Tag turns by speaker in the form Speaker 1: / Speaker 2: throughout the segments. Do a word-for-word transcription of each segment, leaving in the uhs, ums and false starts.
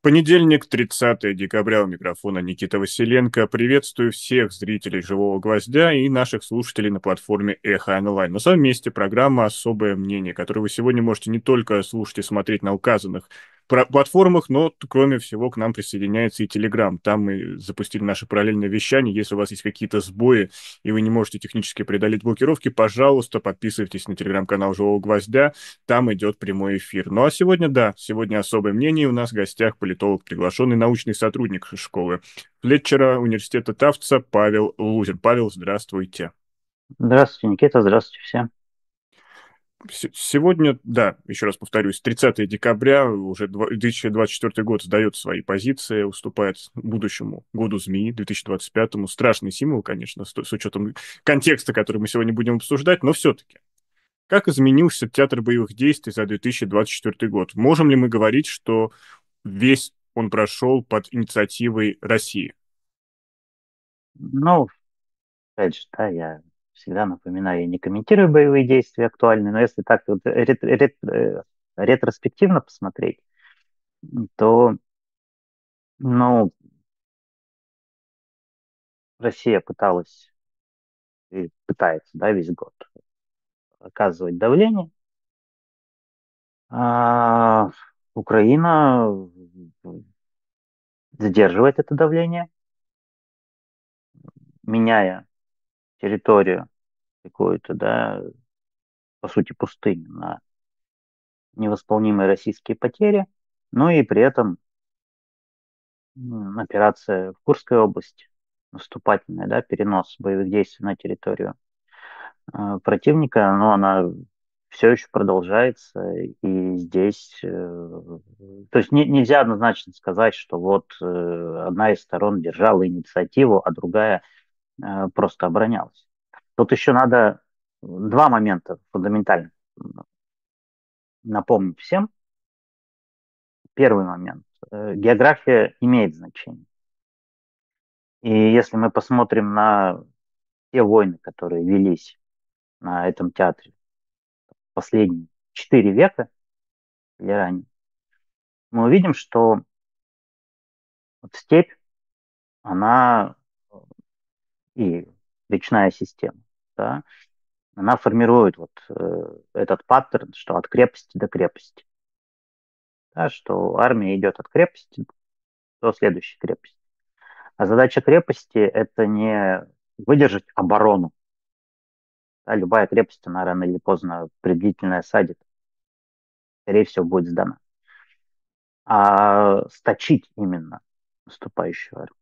Speaker 1: Понедельник, тридцатое декабря, у микрофона Никита Василенко. Приветствую всех зрителей «Живого гвоздя» и наших слушателей на платформе «Эхо Онлайн». На своем месте программа «Особое мнение», которую вы сегодня можете не только слушать и смотреть на указанных пра- платформах, но, т- кроме всего, к нам присоединяется и Телеграм. Там мы запустили наше параллельное вещание. Если у вас есть какие-то сбои и вы не можете технически преодолеть блокировки, пожалуйста, подписывайтесь на Телеграм-канал «Живого гвоздя». Там идет прямой эфир. Ну а сегодня, да, сегодня особое мнение. У нас в гостях политолог, приглашенный научный сотрудник школы Флетчера университета Тафтса Павел Лузин. Павел, здравствуйте.
Speaker 2: Здравствуйте, Никита, здравствуйте всем.
Speaker 1: С- Сегодня, да, еще раз повторюсь, тридцатое декабря, уже два- две тысячи двадцать четвёртый год сдает свои позиции, уступает будущему году змеи, две тысячи двадцать пятому. Страшный символ, конечно, с, с учетом контекста, который мы сегодня будем обсуждать, но все-таки. Как изменился театр боевых действий за две тысячи двадцать четвёртый год? Можем ли мы говорить, что весь он прошел под инициативой России?
Speaker 2: Ну, опять же, да, я всегда напоминаю, я не комментирую боевые действия актуальные, но если так вот рет- рет- э, ретроспективно посмотреть, то, ну, Россия пыталась и пытается, да, весь год оказывать давление, а Украина сдерживает это давление, меняя территорию какую-то, да, по сути, пустыню на невосполнимые российские потери, но и при этом м, операция в Курской области, наступательная, да, перенос боевых действий на территорию э, противника, но она все еще продолжается, и здесь, э, то есть не- нельзя однозначно сказать, что вот э, одна из сторон держала инициативу, а другая э, просто оборонялась. Тут еще надо два момента фундаментально напомнить всем. Первый момент. Э, География имеет значение. И если мы посмотрим на те войны, которые велись на этом театре последние четыре века или ранее, мы увидим, что вот степь, она и речная система, да, она формирует вот э, этот паттерн, что от крепости до крепости, да, что армия идет от крепости до следующей крепости. А задача крепости – это не выдержать оборону, да, любая крепость, она рано или поздно при длительной осаде, скорее всего, будет сдана, а сточить именно наступающую армию.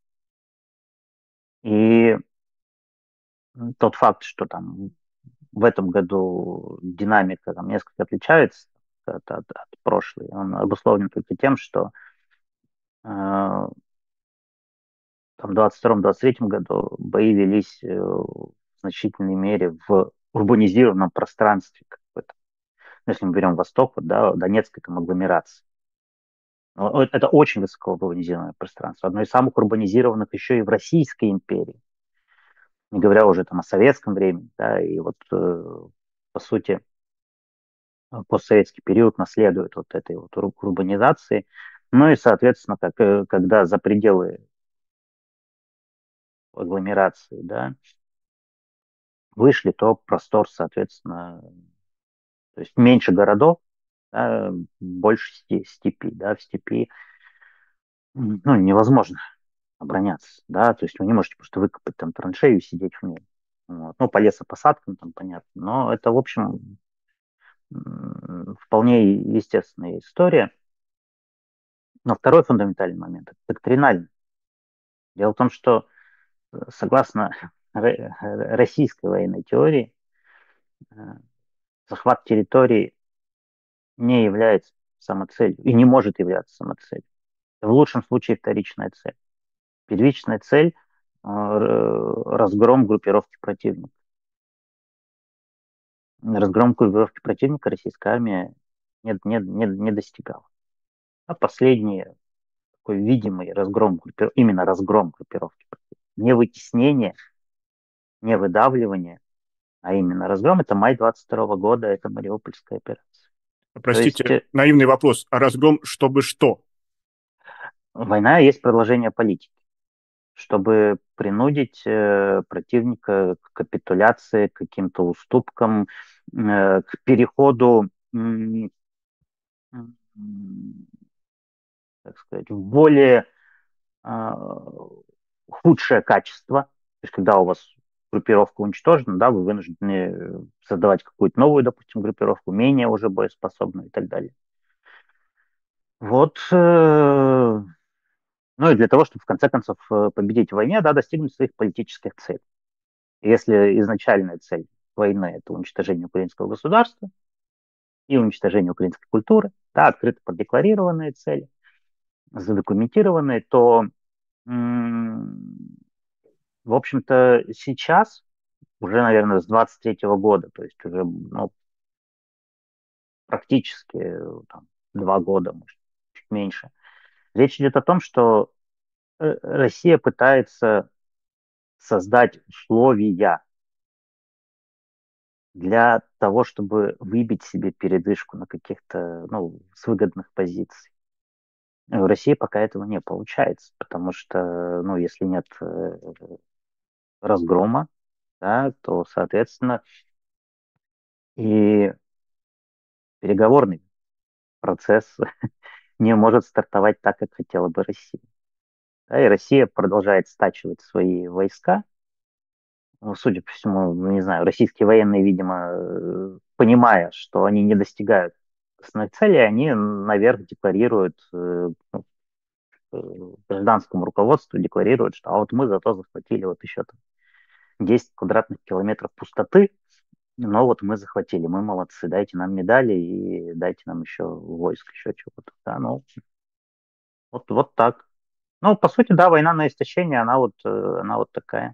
Speaker 2: И тот факт, что там в этом году динамика там несколько отличается от, от, от прошлой, он обусловлен только тем, что э, там в двадцать втором двадцать третьем году бои велись э, в значительной мере в урбанизированном пространстве какой-то. Ну, если мы берем Восток, вот, да, Донецк это агломерация. Но это очень высоко урбанизированное пространство. Одно из самых урбанизированных еще и в Российской империи. Не говоря уже там о советском времени, да, и вот э, по сути постсоветский период наследует вот этой вот урбанизации. Ну и, соответственно, как, э, когда за пределы агломерации, да, вышли, то простор, соответственно, то есть меньше городов, да, больше степи, да, в степи, ну, невозможно обороняться, да, то есть вы не можете просто выкопать там траншею и сидеть в ней. Вот. Ну, по лесопосадкам там понятно, но это, в общем, вполне естественная история. Но второй фундаментальный момент – это доктринальный. Дело в том, что э, согласно российской военной теории, э, захват территории не является самоцелью и не может являться самоцелью. В лучшем случае вторичная цель. Первичная цель – разгром группировки противника. Разгром группировки противника российская армия не, не, не, не достигала. А последний такой видимый разгром, именно разгром группировки противника, не вытеснение, не выдавливание, а именно разгром – это май двадцать второго года, это Мариупольская операция. То есть,
Speaker 1: Простите,
Speaker 2: э,
Speaker 1: наивный вопрос. А разгром, чтобы что?
Speaker 2: Война есть продолжение политики, чтобы принудить э, противника к капитуляции, к каким-то уступкам, э, к переходу, м, м, так сказать, в более а, худшее качество. То есть, когда у вас группировка уничтожена, да, вы вынуждены э, создавать какую-то новую, допустим, группировку, менее уже боеспособную и так далее. Вот, э, ну и для того, чтобы в конце концов э, победить в войне, да, достигнуть своих политических целей. Если изначальная цель войны — это уничтожение украинского государства и уничтожение украинской культуры, да, открыто продекларированные цели, задокументированные, то, м, в общем-то, сейчас, уже, наверное, с двадцать третьего года, то есть уже ну, практически э, там, два года, может, чуть меньше, речь идет о том, что э, Россия пытается создать условия для того, чтобы выбить себе передышку на каких-то, ну, с выгодных позиций. В России пока этого не получается, потому что, ну, если нет э, разгрома, да, то, соответственно, и переговорный процесс не может стартовать так, как хотела бы Россия. Да, и Россия продолжает стачивать свои войска. Ну, судя по всему, ну, не знаю, российские военные, видимо, э, понимая, что они не достигают основных целей, они наверх декларируют, э, ну, э, гражданскому руководству декларируют, что а вот мы зато захватили вот еще там десять квадратных километров пустоты, но вот мы захватили, мы молодцы, дайте нам медали и дайте нам еще войск, еще чего-то. Да, ну, вот, вот так. Ну, по сути, да, война на истощение, она вот, э, она вот такая.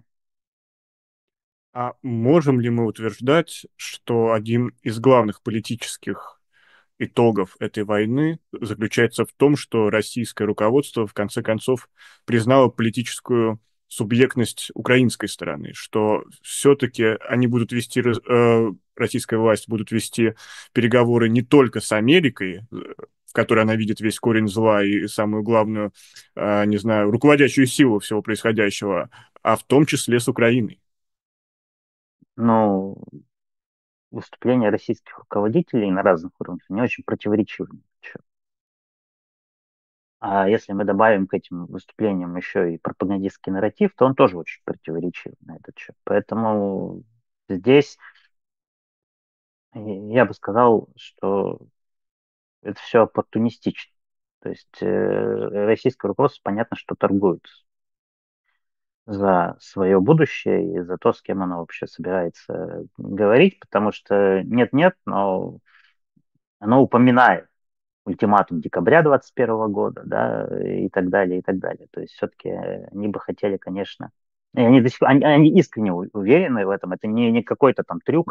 Speaker 1: А можем ли мы утверждать, что один из главных политических итогов этой войны заключается в том, что российское руководство в конце концов признало политическую субъектность украинской стороны, что все-таки они будут вести, раз- э, российская власть будут вести переговоры не только с Америкой, э, в которой она видит весь корень зла и самую главную, э, не знаю, руководящую силу всего происходящего, а в том числе с Украиной.
Speaker 2: Ну, выступления российских руководителей на разных уровнях, они очень противоречивы. А если мы добавим к этим выступлениям еще и пропагандистский нарратив, то он тоже очень противоречив на этот счет. Поэтому здесь я бы сказал, что это все оппортунистично. То есть э, российское руководство, понятно, что торгует за свое будущее и за то, с кем оно вообще собирается говорить, потому что нет-нет, но оно упоминает ультиматум декабря двадцать первого года, да, и так далее, и так далее. То есть все-таки они бы хотели, конечно, и они, до сих пор, они, они искренне уверены в этом, это не, не какой-то там трюк,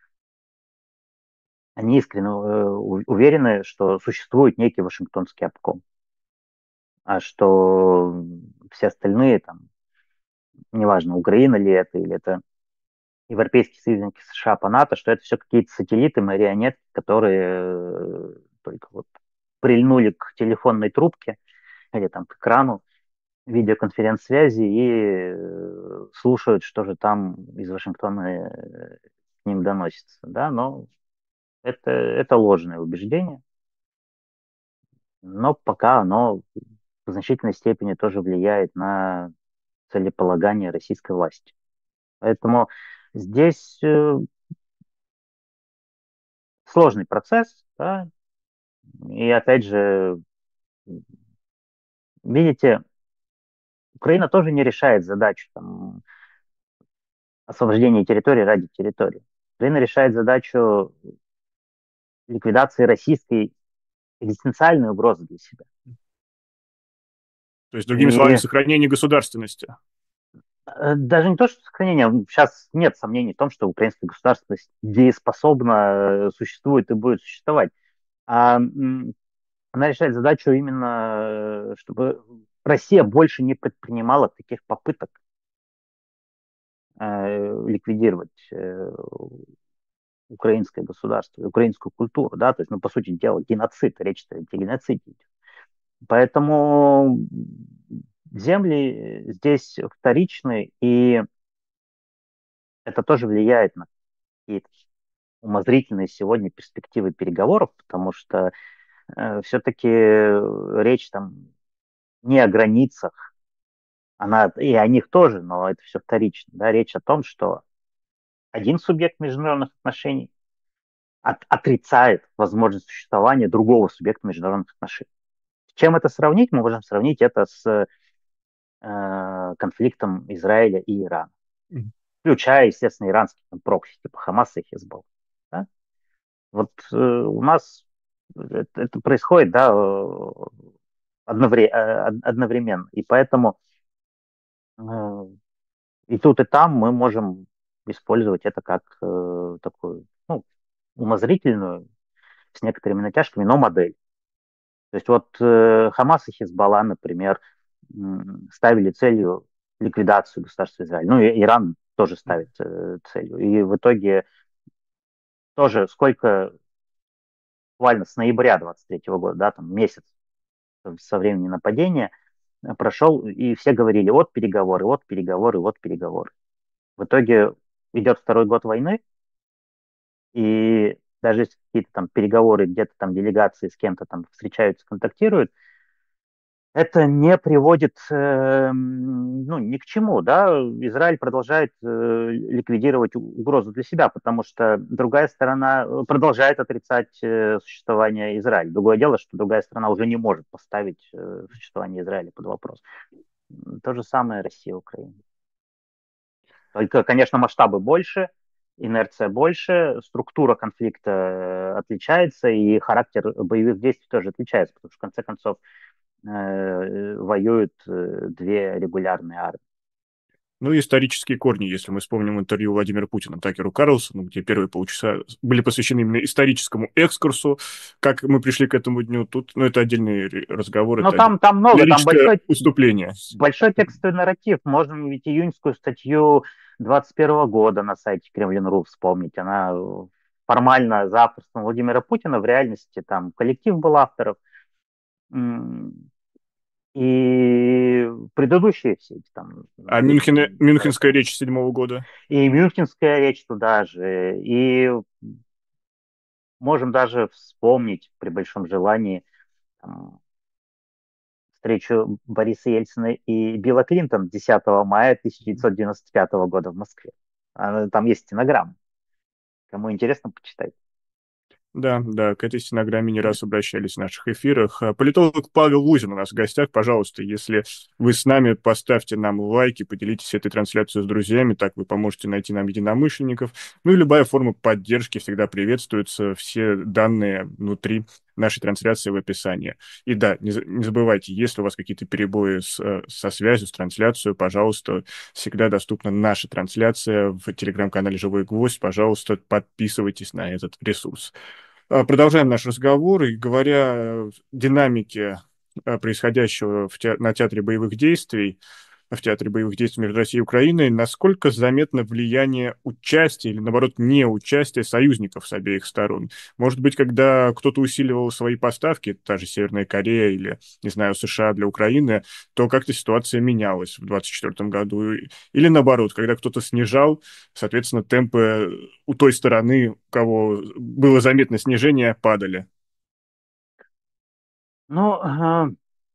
Speaker 2: они искренне э, уверены, что существует некий Вашингтонский обком, а что все остальные, там, неважно, Украина ли это, или это европейские союзники США по НАТО, что это все какие-то сателлиты, марионетки, которые э, только вот прильнули к телефонной трубке или там к экрану видеоконференц-связи и э, слушают, что же там из Вашингтона э, к ним доносится. Да? Но это, это ложное убеждение, но пока оно в значительной степени тоже влияет на целеполагание российской власти. Поэтому здесь э, сложный процесс, да? И опять же, видите, Украина тоже не решает задачу там, освобождения территории ради территории. Украина решает задачу ликвидации российской экзистенциальной угрозы для себя.
Speaker 1: То есть, другими словами,
Speaker 2: И
Speaker 1: сохранение государственности.
Speaker 2: э, даже не то, что сохранение, сейчас нет сомнений в том, что украинская государственность дееспособна, э, существует и будет существовать. А м, она решает задачу именно, э, чтобы Россия больше не предпринимала таких попыток э, ликвидировать э, украинское государство, украинскую культуру, да, то есть, ну, по сути дела, геноцид, речь о геноциде идет. Поэтому земли здесь вторичны, и это тоже влияет на какие-то умозрительные сегодня перспективы переговоров, потому что э, все-таки речь там не о границах, она и о них тоже, но это все вторично. Да? Речь о том, что один субъект международных отношений от, отрицает возможность существования другого субъекта международных отношений. С чем это сравнить? Мы можем сравнить это с э, конфликтом Израиля и Ирана,
Speaker 1: Мгм.
Speaker 2: включая, естественно, иранские там, прокси, типа Хамаса и Хизбалла. Да? Вот э, у нас это, это происходит, да, э, одновре, э, одновременно. И поэтому э, и тут, и там мы можем использовать это как э, такую, ну, умозрительную, с некоторыми натяжками, но модель. То есть вот э, Хамас и Хизбалла, например, м, ставили целью ликвидацию государства Израиль. Ну, и Иран тоже ставит э, целью. И в итоге тоже сколько, буквально с ноября двадцать третьего года, да, там месяц со времени нападения э, прошел, и все говорили, вот переговоры, вот переговоры, вот переговоры. В итоге идет второй год войны, и даже если какие-то там переговоры, где-то там делегации с кем-то там встречаются, контактируют, это не приводит э, ну, ни к чему, да, Израиль продолжает э, ликвидировать угрозу для себя, потому что другая сторона э, продолжает отрицать э, существование Израиля. Другое дело, что другая сторона уже не может поставить э, существование Израиля под вопрос. То же самое Россия, Украина. Только, конечно, масштабы больше, инерция больше, структура конфликта э, отличается, и характер боевых действий тоже отличается, потому что, в конце концов, э, воюют э, две регулярные армии.
Speaker 1: Ну и исторические корни, если мы вспомним интервью Владимира Путина Такеру Карлсону, где первые полчаса были посвящены именно историческому экскурсу, как мы пришли к этому дню, тут, ну, это отдельный ре- разговор,
Speaker 2: Но
Speaker 1: это отде-
Speaker 2: там, там много, там
Speaker 1: лирическое
Speaker 2: большой,
Speaker 1: уступление.
Speaker 2: большой текстовый нарратив. Можно ведь июньскую статью двадцать первого года на сайте Кремлин.ру вспомнить. Она э, формально за авторством Владимира Путина, в реальности там коллектив был авторов. М, И предыдущие все эти там
Speaker 1: А Мюнхене, Мюнхенская
Speaker 2: нарративы.
Speaker 1: речь седьмого года?
Speaker 2: И Мюнхенская речь туда же. И можем даже вспомнить при большом желании там, встречу Бориса Ельцина и Билла Клинтона десятого мая тысяча девятьсот девяносто пятого года в Москве. А, Там есть стенограмма. Кому интересно, почитать.
Speaker 1: Да, да, к этой стенограмме не раз обращались в наших эфирах. А, Политолог Павел Лузин у нас в гостях. Пожалуйста, если вы с нами, поставьте нам лайки, поделитесь этой трансляцией с друзьями, так вы поможете найти нам единомышленников. Ну и любая форма поддержки всегда приветствуется. Все данные внутри нашей трансляции в описании. И да, не, за- не забывайте, если у вас какие-то перебои с, э, со связью, с трансляцией, пожалуйста, всегда доступна наша трансляция в телеграм-канале «Живой гвоздь». Пожалуйста, подписывайтесь на этот ресурс. А, Продолжаем наш разговор, и говоря о динамике а, происходящего в те- на театре боевых действий, в театре боевых действий между Россией и Украиной, насколько заметно влияние участия или, наоборот, неучастия союзников с обеих сторон? Может быть, когда кто-то усиливал свои поставки, та же Северная Корея или, не знаю, США для Украины, то как-то ситуация менялась в двадцать четвертом году. Или, наоборот, когда кто-то снижал, соответственно, темпы у той стороны, у кого было заметно снижение, падали.
Speaker 2: Ну, ага,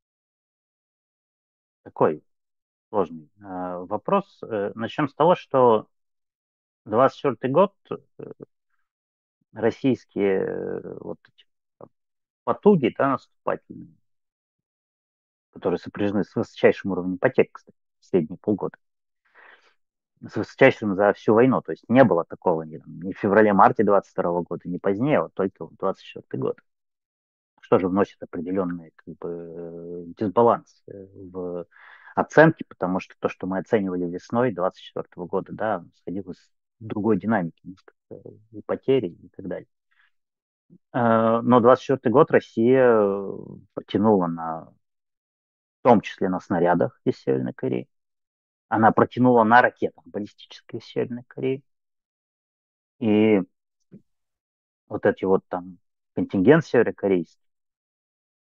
Speaker 2: такой сложный э, вопрос. Э, Начнем с того, что двадцать четвертый год э, российские э, вот эти потуги, да, наступательные, которые сопряжены с высочайшим уровнем потерь, кстати, последние полгода, с высочайшим за всю войну. То есть не было такого ни, там, ни в феврале-марте двадцать второго года, ни позднее, вот только в двадцать четвертый год. Что же вносит определенный как бы, э, дисбаланс э, в оценки, потому что то, что мы оценивали весной двадцать четвертого года, да, сходило с другой динамики, несколько, и потери и так далее. Э, Но двадцать четвертый год Россия э, протянула на, в том числе на снарядах из Северной Кореи. Она протянула на ракетах баллистических из Северной Кореи. И вот эти вот там контингент северокорейский,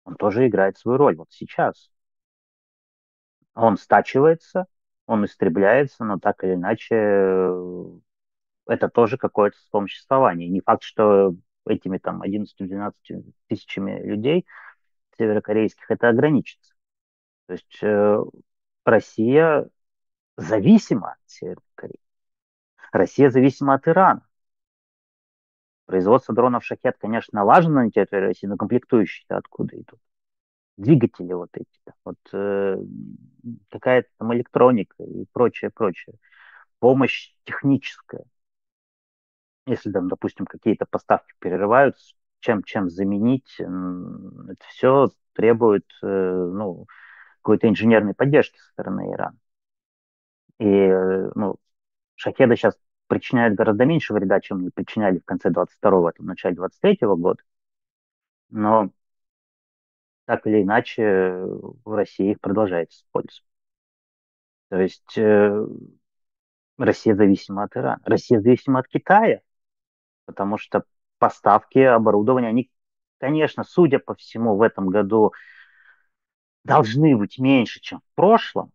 Speaker 2: он тоже играет свою роль. Вот сейчас он стачивается, он истребляется, но так или иначе э, это тоже какое-то вспомоществование. Не факт, что этими там одиннадцатью-двенадцатью тысячами людей северокорейских это ограничится. То есть э, Россия зависима от Северной Кореи. Россия зависима от Ирана. Производство дронов «Шахед», конечно, налажено на территории России, но комплектующие-то откуда идут? Двигатели вот эти, да, вот э, какая-то там электроника и прочее, прочее. Помощь техническая. Если там, допустим, какие-то поставки прерываются, чем, чем заменить, это все требует э, ну, какой-то инженерной поддержки со стороны Ирана. И э, ну, шахеды сейчас причиняют гораздо меньше вреда, чем они причиняли в конце двадцать второго, в начале двадцать третьего года. Но так или иначе в России их продолжает использовать. То есть э, Россия зависима от Ирана. Россия зависима от Китая, потому что поставки оборудования, они, конечно, судя по всему, в этом году должны быть меньше, чем в прошлом,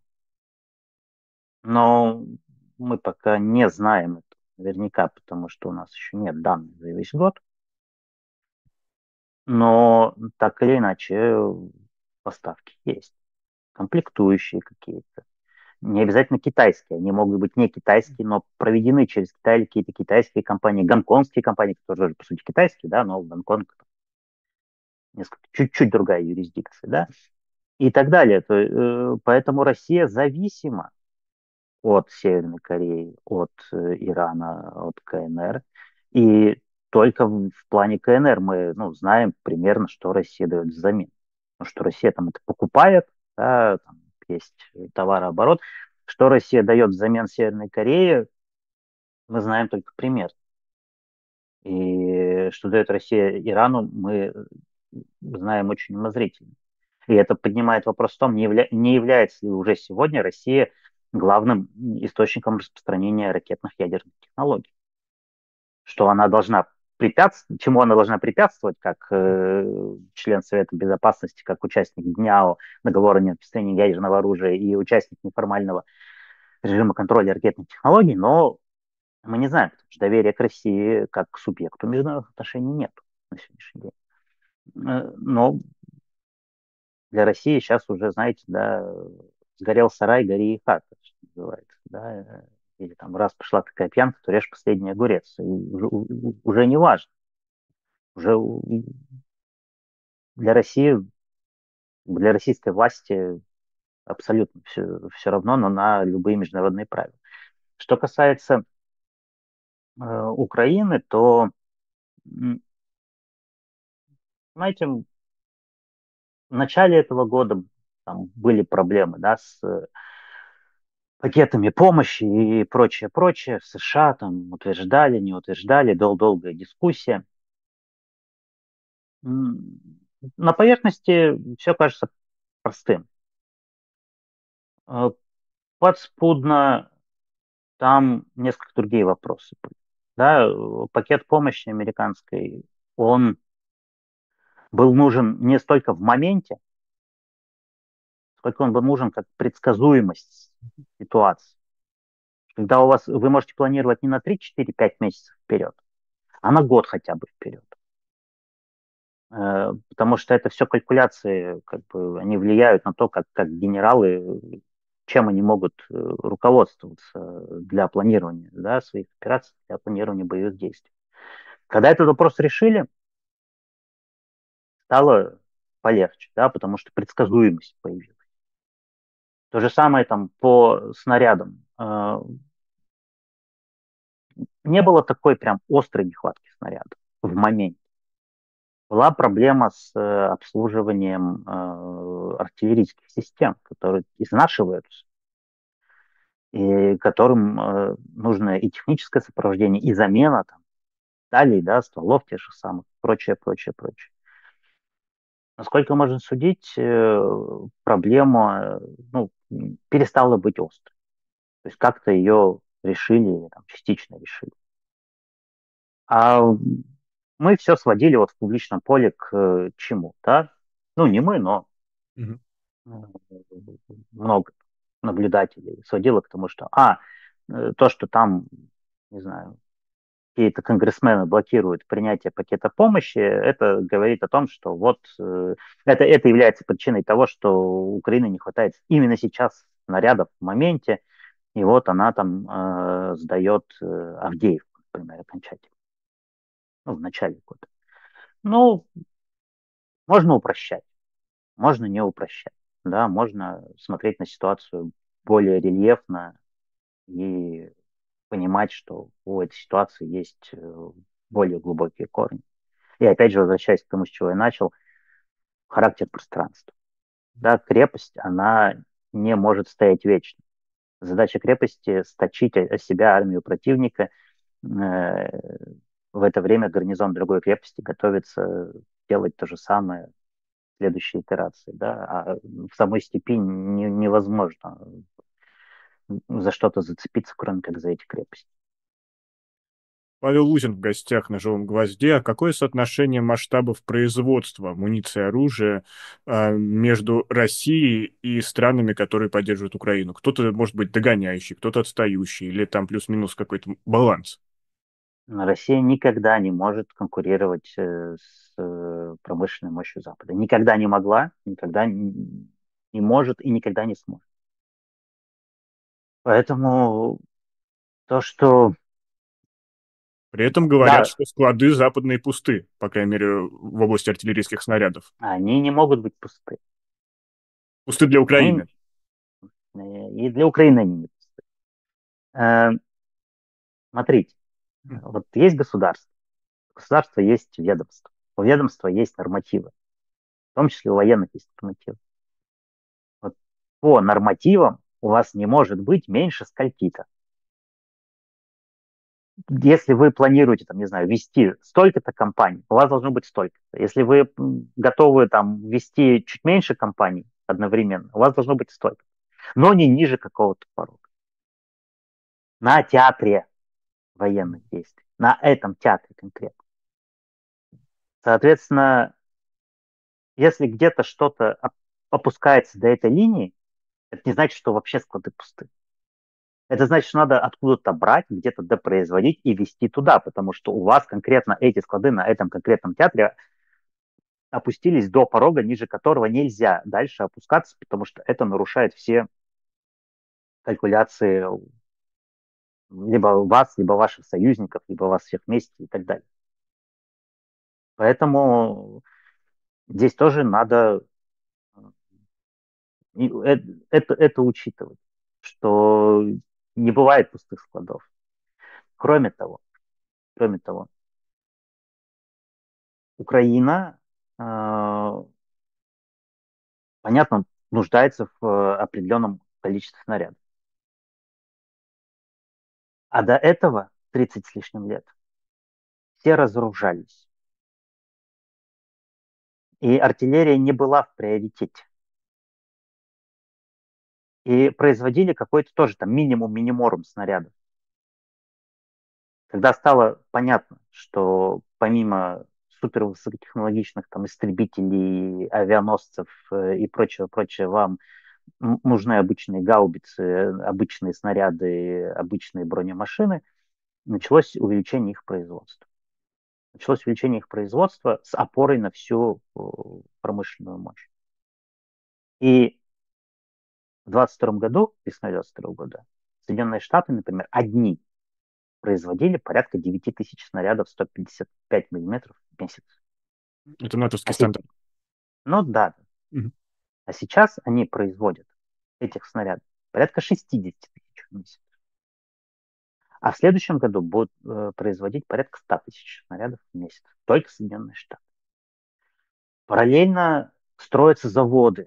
Speaker 2: но мы пока не знаем это наверняка, потому что у нас еще нет данных за весь год. Но так или иначе поставки есть, комплектующие какие-то. Не обязательно китайские, они могут быть не китайские, но проведены через Китай или какие-то китайские компании, гонконгские компании, которые тоже, по сути, китайские, да, но Гонконг несколько, чуть-чуть другая юрисдикция, да, и так далее. То, э, поэтому Россия зависима от Северной Кореи, от э, Ирана, от КНР. И только в, в плане КНР мы ну, знаем примерно, что Россия дает взамен. Ну, что Россия там это покупает, да, там есть товарооборот. Что Россия дает взамен Северной Корее, мы знаем только пример. И что дает Россия Ирану, мы знаем очень умозрительно. И это поднимает вопрос в том, не, явля... не является ли уже сегодня Россия главным источником распространения ракетных ядерных технологий. Что она должна препятствовать, чему она должна препятствовать, как э, член Совета Безопасности, как участник ДНЯО, договора о нераспространении ядерного оружия и участник неформального режима контроля ракетных технологий, но мы не знаем, потому что доверия к России как к субъекту международных отношений нет на сегодняшний день. Э, Но для России сейчас уже, знаете, да, сгорел сарай, гори и хата, что называется, да, или там раз пошла такая пьянка, то режь последний огурец. И уже, уже не важно. Уже для России, для российской власти абсолютно все, все равно, но на любые международные правила. Что касается э, Украины, то, знаете, в начале этого года там были проблемы, да, с пакетами помощи и прочее, прочее. В США там утверждали, не утверждали, дол долгая дискуссия. На поверхности все кажется простым. Э, Подспудно там несколько другие вопросы были. Да, э, пакет помощи американской, он был нужен не столько в моменте, сколько он был нужен как предсказуемость ситуации. Когда у вас, вы можете планировать не на три, четыре, пять месяцев вперед, а на год хотя бы вперед. Э, потому что это все калькуляции, как бы, они влияют на то, как, как генералы, чем они могут э, руководствоваться для планирования, да, своих операций, для планирования боевых действий. Когда этот вопрос решили, стало полегче, да, потому что предсказуемость появилась. То же самое там по снарядам. Э, Не было такой прям острой нехватки снарядов в моменте. Была проблема с э, обслуживанием э, артиллерийских систем, которые изнашиваются, и которым э, нужно и техническое сопровождение, и замена там, талий, да, стволов тех же самых, прочее, прочее, прочее. Насколько можно судить, э, проблема э, ну, перестала быть острой. То есть как-то ее решили, или там, частично решили. А мы все сводили вот в публичном поле к э, чему, да? Ну, не мы, но
Speaker 1: Мгм.
Speaker 2: э, много наблюдателей сводило к тому, что, а, э, то, что там, не знаю, какие-то конгрессмены блокируют принятие пакета помощи, это говорит о том, что вот э, это, это является причиной того, что Украине не хватает именно сейчас снарядов в моменте, и вот она там э, сдает э, Авдеевку, например, окончательно, ну, в начале года. Ну, можно упрощать, можно не упрощать, да, можно смотреть на ситуацию более рельефно и понимать, что у этой ситуации есть э, более глубокие корни. И опять же, возвращаясь к тому, с чего я начал, характер пространства. Да, крепость, она не может стоять вечно. Задача крепости – сточить о себя армию противника. Э, В это время гарнизон другой крепости готовится делать то же самое в следующей итерации. Да? А в самой степи не- невозможно за что-то зацепиться, кроме как за эти крепости.
Speaker 1: Павел Лузин в гостях на «Живом гвозде». А какое соотношение масштабов производства амуниции и оружия а, между Россией и странами, которые поддерживают Украину? Кто-то, может быть, догоняющий, кто-то отстающий, или там плюс-минус какой-то баланс?
Speaker 2: Россия никогда не может конкурировать э, с э, промышленной мощью Запада. Никогда не могла, никогда не не может и никогда не сможет. Поэтому то, что
Speaker 1: При этом говорят,
Speaker 2: да,
Speaker 1: что склады западные пусты, по крайней мере, в области артиллерийских снарядов.
Speaker 2: они не могут быть пусты.
Speaker 1: Пусты для
Speaker 2: Мы,
Speaker 1: Украины.
Speaker 2: э, и для Украины они не пусты. Э, Смотрите, вот есть государство, у государства есть ведомство, у ведомства есть нормативы, в том числе у военных есть нормативы. Вот по нормативам у вас не может быть меньше скольки-то. Если вы планируете, там, не знаю, вести столько-то компаний, у вас должно быть столько-то. Если вы готовы там вести чуть меньше компаний одновременно, у вас должно быть столько. Но не ниже какого-то порога. На театре военных действий. На этом театре конкретно. Соответственно, если где-то что-то опускается до этой линии, это не значит, что вообще склады пусты. Это значит, что надо откуда-то брать, где-то допроизводить и везти туда, потому что у вас конкретно эти склады на этом конкретном театре опустились до порога, ниже которого нельзя дальше опускаться, потому что это нарушает все калькуляции либо вас, либо ваших союзников, либо вас всех вместе и так далее. Поэтому здесь тоже надо это, это учитывать, что не бывает пустых складов. Кроме того, кроме того, Украина, э, понятно, нуждается в э, определенном количестве снарядов. А до этого, тридцать с лишним лет, все разоружались. И артиллерия не была в приоритете. И производили какой-то тоже там минимум миниморум снарядов. Когда стало понятно, что помимо супервысокотехнологичных там истребителей, авианосцев э, и прочего, прочего, вам нужны обычные гаубицы, обычные снаряды, обычные бронемашины, началось увеличение их производства. Началось увеличение их производства с опорой на всю промышленную мощь. И в двадцать втором году, весной двадцать второго года, Соединенные Штаты, например, одни производили порядка девять тысяч снарядов сто пятьдесят пять миллиметров в месяц.
Speaker 1: Это
Speaker 2: А
Speaker 1: натовский
Speaker 2: се...
Speaker 1: стандарт.
Speaker 2: Ну да,
Speaker 1: Мгм.
Speaker 2: а сейчас они производят этих снарядов порядка шестьдесят тысяч в месяц. А в следующем году будут э, производить порядка ста тысяч снарядов в месяц. Только Соединенные Штаты. Параллельно строятся заводы.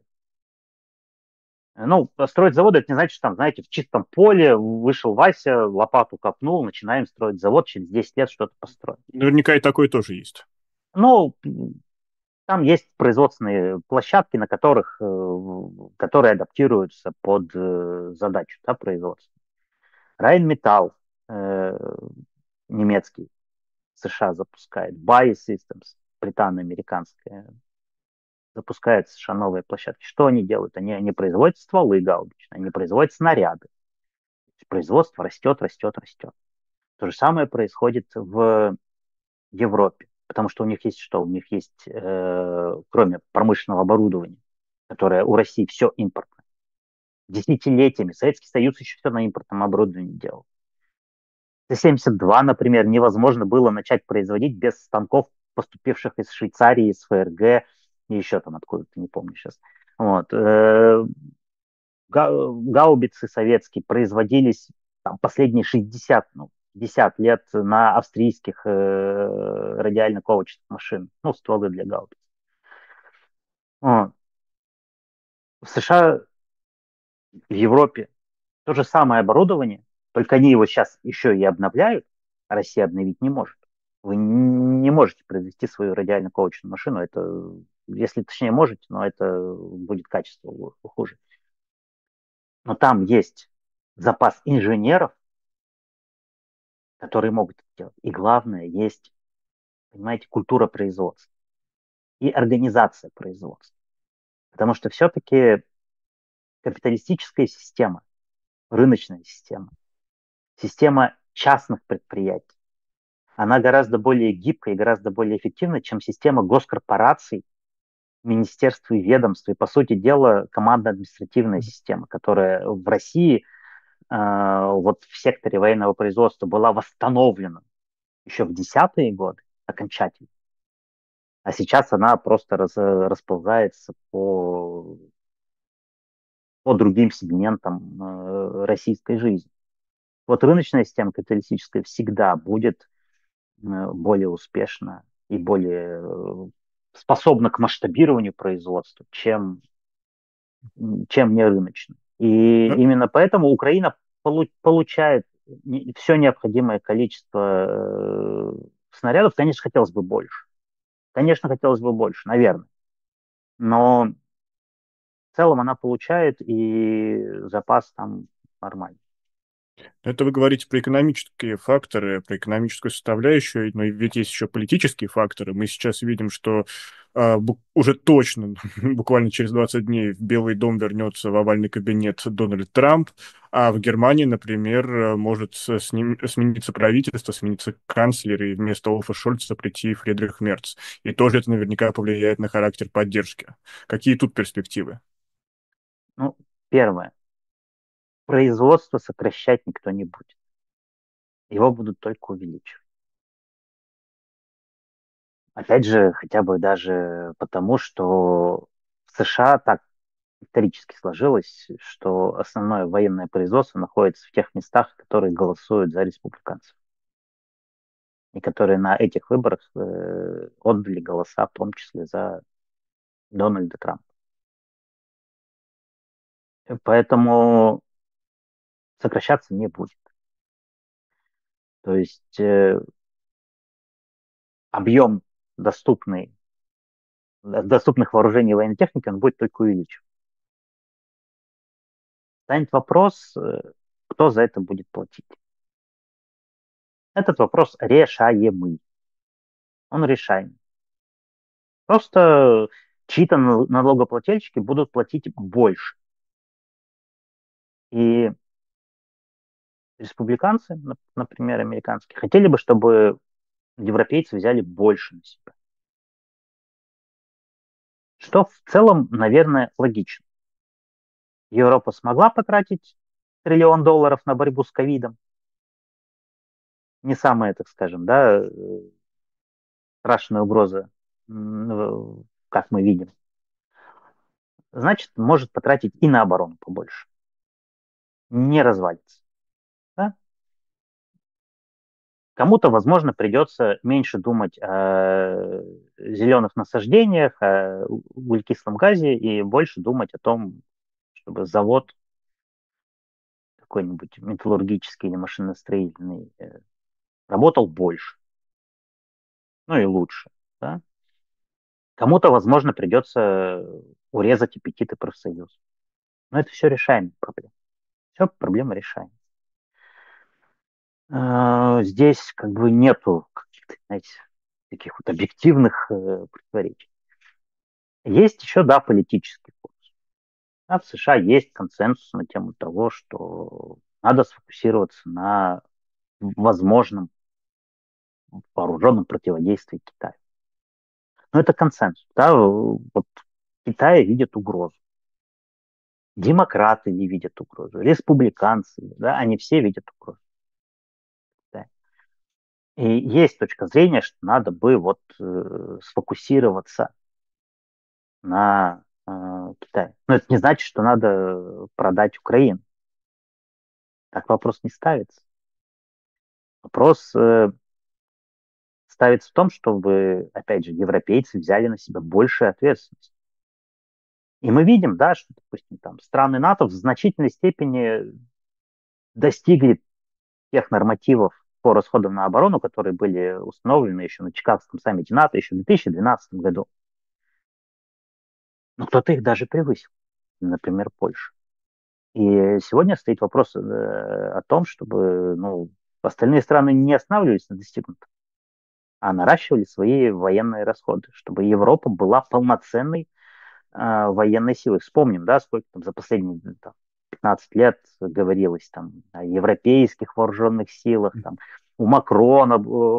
Speaker 2: Ну, строить заводы, это не значит, что там, знаете, в чистом поле вышел Вася, лопату копнул, начинаем строить завод, через десять лет что-то построим.
Speaker 1: Наверняка и такое тоже есть.
Speaker 2: Ну, там есть производственные площадки, на которых, э, которые адаптируются под э, задачу, да, производства. Rheinmetall, э, немецкий, США запускает, Bae Systems, британо-американская, запускают США новые площадки, что они делают? Они, они производят стволы гаубичные, они производят снаряды. Производство растет, растет, растет. То же самое происходит в Европе, потому что у них есть что? У них есть, э, кроме промышленного оборудования, которое у России все импортное, десятилетиями Советский Союз еще все на импортном оборудовании делал. Т-семьдесят два, например, невозможно было начать производить без станков, поступивших из Швейцарии, из ФРГ и еще там откуда-то, не помню сейчас. Вот. Э, гаубицы советские производились там, последние шестьдесят, ну, пятьдесят лет на австрийских э, радиально-ковочных машинах, ну, стволы для гаубиц. Вот. В США, в Европе то же самое оборудование, только они его сейчас еще и обновляют, а Россия обновить не может. Вы не можете произвести свою радиально-ковочную машину, это, если точнее можете, но это будет качество хуже. Но там есть запас инженеров, которые могут это делать. И главное, есть, понимаете, культура производства и организация производства. Потому что все-таки капиталистическая система, рыночная система, система частных предприятий, она гораздо более гибкая и гораздо более эффективна, чем система госкорпораций, министерств и ведомств. И, по сути дела, командно-административная система, которая в России э, вот в секторе военного производства была восстановлена еще в десятые годы окончательно. А сейчас она просто раз, расползается по, по другим сегментам э, российской жизни. Вот рыночная система капиталистическая всегда будет э, более успешна и более э, способна к масштабированию производства, чем, чем не рыночная. И
Speaker 1: Ну,
Speaker 2: именно поэтому Украина полу- получает не, все необходимое количество э, снарядов. Конечно, хотелось бы больше. Конечно, хотелось бы больше, наверное. Но в целом она получает, и запас там нормальный.
Speaker 1: Это вы говорите про экономические факторы, про экономическую составляющую, но ведь есть еще политические факторы. Мы сейчас видим, что а, бу- уже точно, буквально через двадцать дней, в Белый дом вернется в овальный кабинет Дональд Трамп, а в Германии, например, э, может с- сним- смениться правительство, смениться канцлер, и вместо Олафа Шольца прийти Фридрих Мерц. И тоже это наверняка повлияет на характер поддержки. Какие тут перспективы?
Speaker 2: Ну, первое. Производство сокращать никто не будет. Его будут только увеличивать. Опять же, хотя бы даже потому, что в США так исторически сложилось, что основное военное производство находится в тех местах, которые голосуют за республиканцев. И которые на этих выборах э, отдали голоса, в том числе за Дональда Трампа. Поэтому сокращаться не будет. То есть э, объем доступный, доступных вооружений и военной техники он будет только увеличиваться. Станет вопрос, э, кто за это будет платить. Этот вопрос решаемый. Он решаемый. Просто чьи-то налогоплательщики будут платить больше. И республиканцы, например, американские, хотели бы, чтобы европейцы взяли больше на себя. Что в целом, наверное, логично. Европа смогла потратить триллион долларов на борьбу с ковидом. Не самая, так скажем, да, э, страшная угроза, как мы видим. Значит, может потратить и на оборону побольше. Не развалится. Да? Кому-то, возможно, придется меньше думать о зеленых насаждениях, о углекислом газе и больше думать о том, чтобы завод какой-нибудь металлургический или машиностроительный э, работал больше, ну и лучше. Да? Кому-то, возможно, придется урезать аппетиты профсоюзов. Но это все решаемые проблемы. Все проблемы решаемые. А, Здесь как бы нету каких-то, знаете, таких вот объективных э, противоречий. Есть еще, да, политический курс. Да, в США есть консенсус на тему того, что надо сфокусироваться на возможном вооруженном противодействии Китаю. Но это консенсус. Да? Вот Китай видит угрозу. Демократы не видят угрозу. Республиканцы, да, они все видят угрозу. Да. И есть точка зрения, что надо бы вот э, сфокусироваться на э, Китае. Но это не значит, что надо продать Украину. Так вопрос не ставится. Вопрос э, ставится в том, чтобы, опять же, европейцы взяли на себя большую ответственность. И мы видим, да, что, допустим, там страны НАТО в значительной степени достигли тех нормативов по расходам на оборону, которые были установлены еще на Чикагском саммите НАТО еще в две тысячи двенадцатом году. Но кто-то их даже превысил, например, Польша. И сегодня стоит вопрос э, о том, чтобы ну, остальные страны не останавливались на достигнутом, а наращивали свои военные расходы, чтобы Европа была полноценной э, военной силой. Вспомним, да, сколько там за последние там, пятнадцать лет говорилось там о европейских вооруженных силах, там у Макрона э,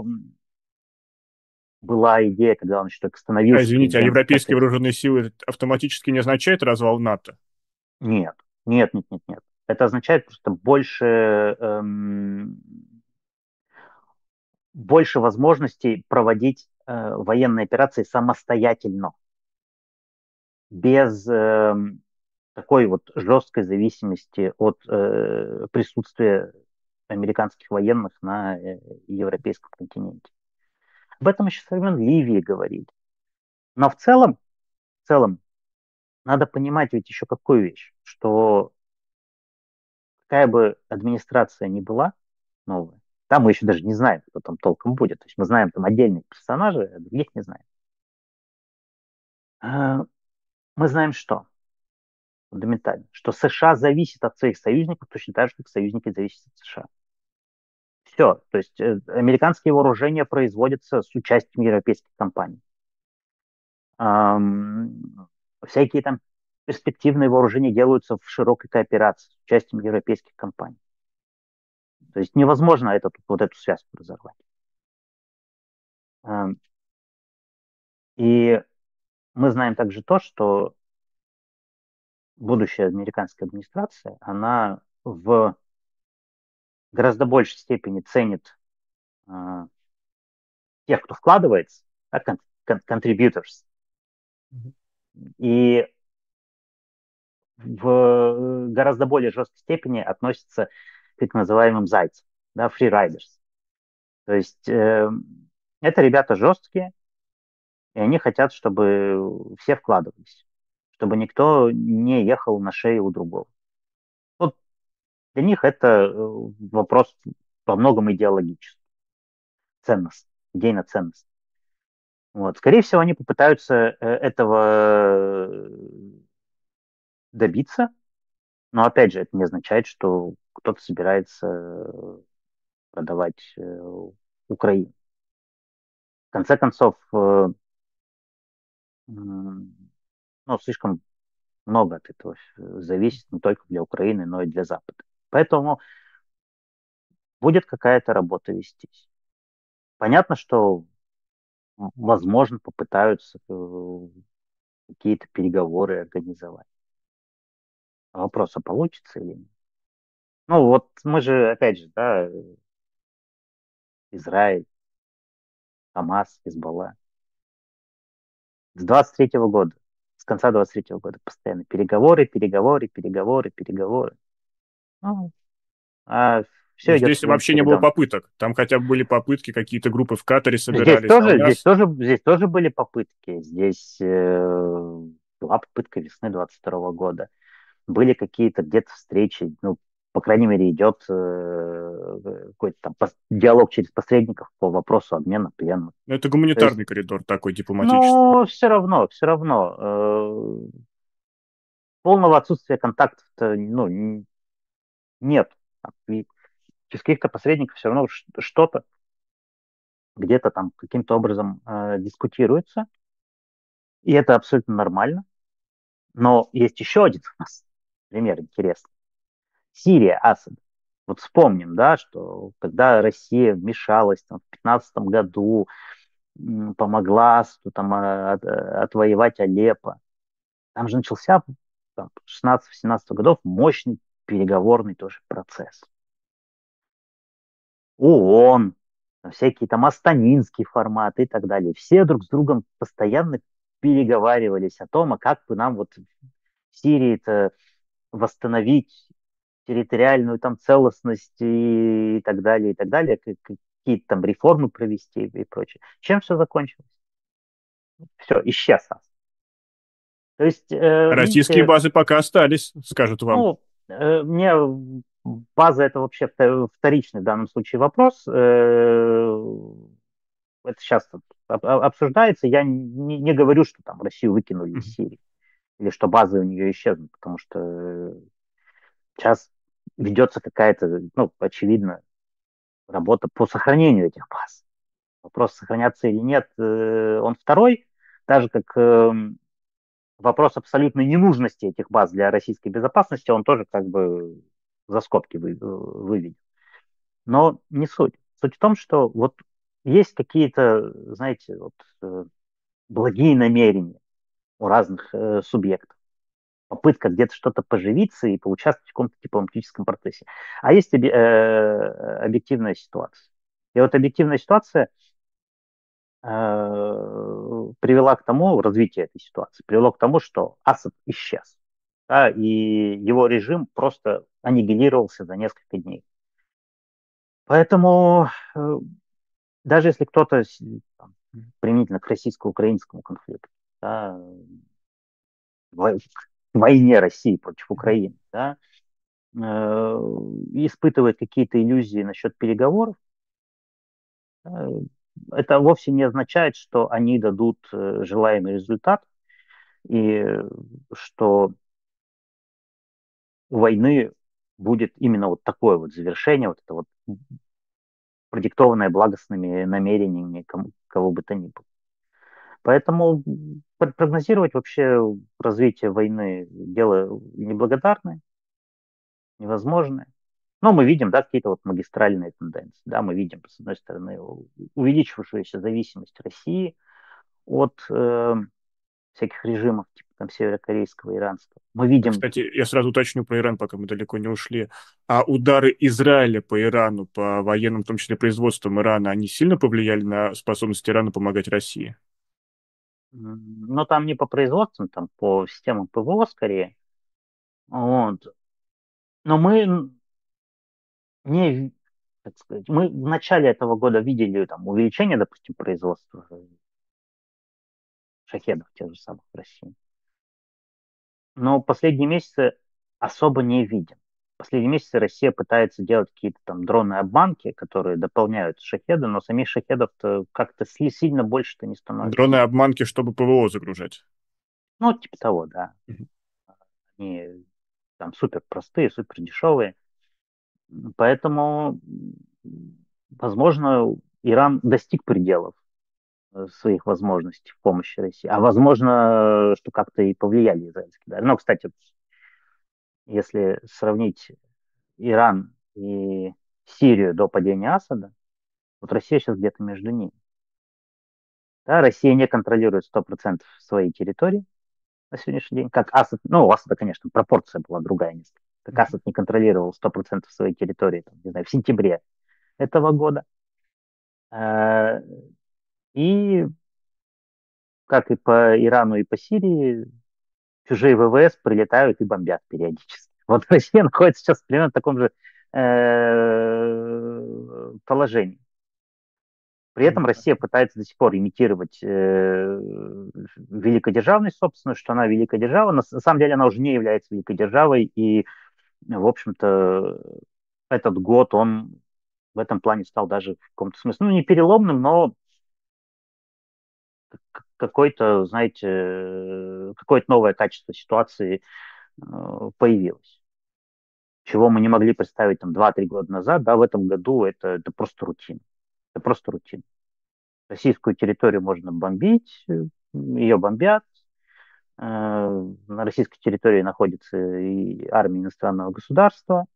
Speaker 2: была идея, когда он еще только
Speaker 1: А,
Speaker 2: становился
Speaker 1: извините, а
Speaker 2: президентом,
Speaker 1: европейские
Speaker 2: как-то...
Speaker 1: вооруженные силы автоматически не означает развал НАТО?
Speaker 2: Нет, нет, нет, нет, нет. Это означает просто больше, эм, больше возможностей проводить э, военные операции самостоятельно, без эм, такой вот жесткой зависимости от э, присутствия американских военных на э, европейском континенте. Об этом еще со времен Ливии говорили. Но в целом, в целом, надо понимать ведь еще какую вещь, что какая бы администрация ни была новая, там мы еще даже не знаем, кто там толком будет. То есть мы знаем там отдельных персонажей, а других не знаем. А, мы знаем что? Фундаментально. Что США зависит от своих союзников точно так же, как союзники зависят от США. Все. То есть э, американские вооружения производятся с участием европейских компаний. Ам, всякие там перспективные вооружения делаются в широкой кооперации с участием европейских компаний. То есть невозможно этот, вот эту связку разорвать. Ам, и мы знаем также то, что будущая американская администрация, она в гораздо большей степени ценит э, тех, кто вкладывается, да, кон- кон- contributors, и в гораздо более жесткой степени относится к так называемым зайцам, да, фрирадерс. То есть э, это ребята жесткие, и они хотят, чтобы все вкладывались, чтобы никто не ехал на шее у другого. Вот для них это э, вопрос во многом идеологический, ценность, идейно-ценность. Вот. Скорее всего, они попытаются э, этого э, добиться, но опять же, это не означает, что кто-то собирается э, продавать э, Украину. В конце концов, э, м, ну, слишком много от этого э, зависит не только для Украины, но и для Запада. Поэтому будет какая-то работа вестись. Понятно, что, м, возможно, попытаются э, какие-то переговоры организовать. А вопрос, а получится или нет? Ну, вот мы же, опять же, да, Израиль, Хамас, Хизбалла. С двадцать третьего года, с конца двадцать третьего года постоянно переговоры, переговоры, переговоры, переговоры. Ну, а все идет
Speaker 1: Здесь
Speaker 2: все время
Speaker 1: вообще не было
Speaker 2: чередом.
Speaker 1: попыток. Там хотя бы были попытки, какие-то группы в Катаре
Speaker 2: Здесь
Speaker 1: собирались, а у
Speaker 2: тоже, здесь
Speaker 1: нас...
Speaker 2: тоже, здесь тоже были попытки. Здесь э, была попытка весны двадцать второго года. Были какие-то где-то встречи, ну, по крайней мере, идет э, какой-то там пос- диалог через посредников по вопросу обмена пленных.
Speaker 1: Ну, это
Speaker 2: То есть,
Speaker 1: гуманитарный коридор такой дипломатический.
Speaker 2: но все равно, все равно э, полного отсутствия контактов ну, н- нет. И через каких-то посредников все равно ш- что-то где-то там каким-то образом э, дискутируется. И это абсолютно нормально. Но есть еще один у нас пример интересный. Сирия, Асад. Вот вспомним, да, что когда Россия вмешалась там, в пятнадцатом году, м, помогла Асаду там, а, от- отвоевать Алеппо, там же начался там, шестнадцатого-семнадцатого годов мощный переговорный тоже процесс. ООН, всякие там астанинские форматы и так далее. Все друг с другом постоянно переговаривались о том, а как бы нам вот в Сирии-то восстановить территориальную там целостность и, и так далее, и так далее, как- какие-то там реформы провести и прочее. Чем все закончилось? Все, исчез Асад. То есть, э,
Speaker 1: Российские
Speaker 2: видите,
Speaker 1: базы пока остались, скажут вам.
Speaker 2: ну, э, мне база это вообще вто- вторичный в данном случае вопрос. Э, Это сейчас тут об- об- обсуждается. Я не, не говорю, что там Россию выкинули из
Speaker 1: Мгм.
Speaker 2: Сирии или что базы у нее исчезнут, потому что э, сейчас ведется какая-то, ну, очевидно, работа по сохранению этих баз. Вопрос, сохранятся или нет, э, он второй, даже как э, вопрос абсолютной ненужности этих баз для российской безопасности, он тоже как бы за скобки вы, выведен. Но не суть. Суть в том, что вот есть какие-то, знаете, вот, э, благие намерения у разных э, субъектов. Попытка где-то что-то поживиться и поучаствовать в каком-то дипломатическом процессе. А есть оби- э, объективная ситуация. И вот объективная ситуация э, привела к тому, развитие этой ситуации, привело к тому, что Асад исчез. Да, и его режим просто аннигилировался за несколько дней. Поэтому э, даже если кто-то с- там, применительно к российско-украинскому конфликту, да, во- войне России против Украины, да, э, испытывает какие-то иллюзии насчет переговоров, э, это вовсе не означает, что они дадут э, желаемый результат и э, что у войны будет именно вот такое вот завершение, вот это вот продиктованное благостными намерениями кому, кого бы то ни было. Поэтому прогнозировать вообще развитие войны дело неблагодарное, невозможное. Но мы видим, да, какие-то вот магистральные тенденции. Да, мы видим, с одной стороны, увеличившуюся зависимость России от э, всяких режимов, типа там северокорейского, иранского. Мы видим,
Speaker 1: Кстати, я сразу уточню про Иран, пока мы далеко не ушли. А удары Израиля по Ирану, по военным, в том числе производствам Ирана, они сильно повлияли на способность Ирана помогать России?
Speaker 2: но там не по производствам, там по системам ПВО скорее. Вот. Но мы не, так сказать, мы в начале этого года видели там увеличение, допустим, производства шахедов тех же самых в России. Но последние месяцы особо не видим. Последние месяцы Россия пытается делать какие-то там дроны-обманки, которые дополняют шахеды, но самих шахедов-то как-то сли- сильно больше-то не становится.
Speaker 1: Дроны-обманки, чтобы ПВО загружать.
Speaker 2: Ну, типа того, да.
Speaker 1: Мгм.
Speaker 2: Они там супер простые, супер дешевые. Поэтому, возможно, Иран достиг пределов э, своих возможностей в помощи России. А возможно, что как-то и повлияли израильские удары. Но, кстати, если сравнить Иран и Сирию до падения Асада, вот Россия сейчас где-то между ними. Да, Россия не контролирует сто процентов своей территории на сегодняшний день. Как Асад, ну, у Асада, конечно, пропорция была другая несколько. Как
Speaker 1: Мгм.
Speaker 2: Асад не контролировал сто процентов своей территории, там, не знаю, в сентябре этого года. Э, И как и по Ирану, и по Сирии, чужие ВВС прилетают и бомбят периодически. Вот Россия находится сейчас примерно в таком же э, положении. При этом Россия пытается до сих пор имитировать э, великодержавность, собственно, что она великая держава. На, на самом деле она уже не является великой державой, и, в общем-то, этот год, он в этом плане стал даже в каком-то смысле, ну, не переломным, но какой-то, знаете, э, какое-то новое качество ситуации э, появилось. Чего мы не могли представить там два-три года назад, да, в этом году это, это просто рутина. Это просто рутина. Российскую территорию можно бомбить, э, ее бомбят, На российской территории находится и армия иностранного государства.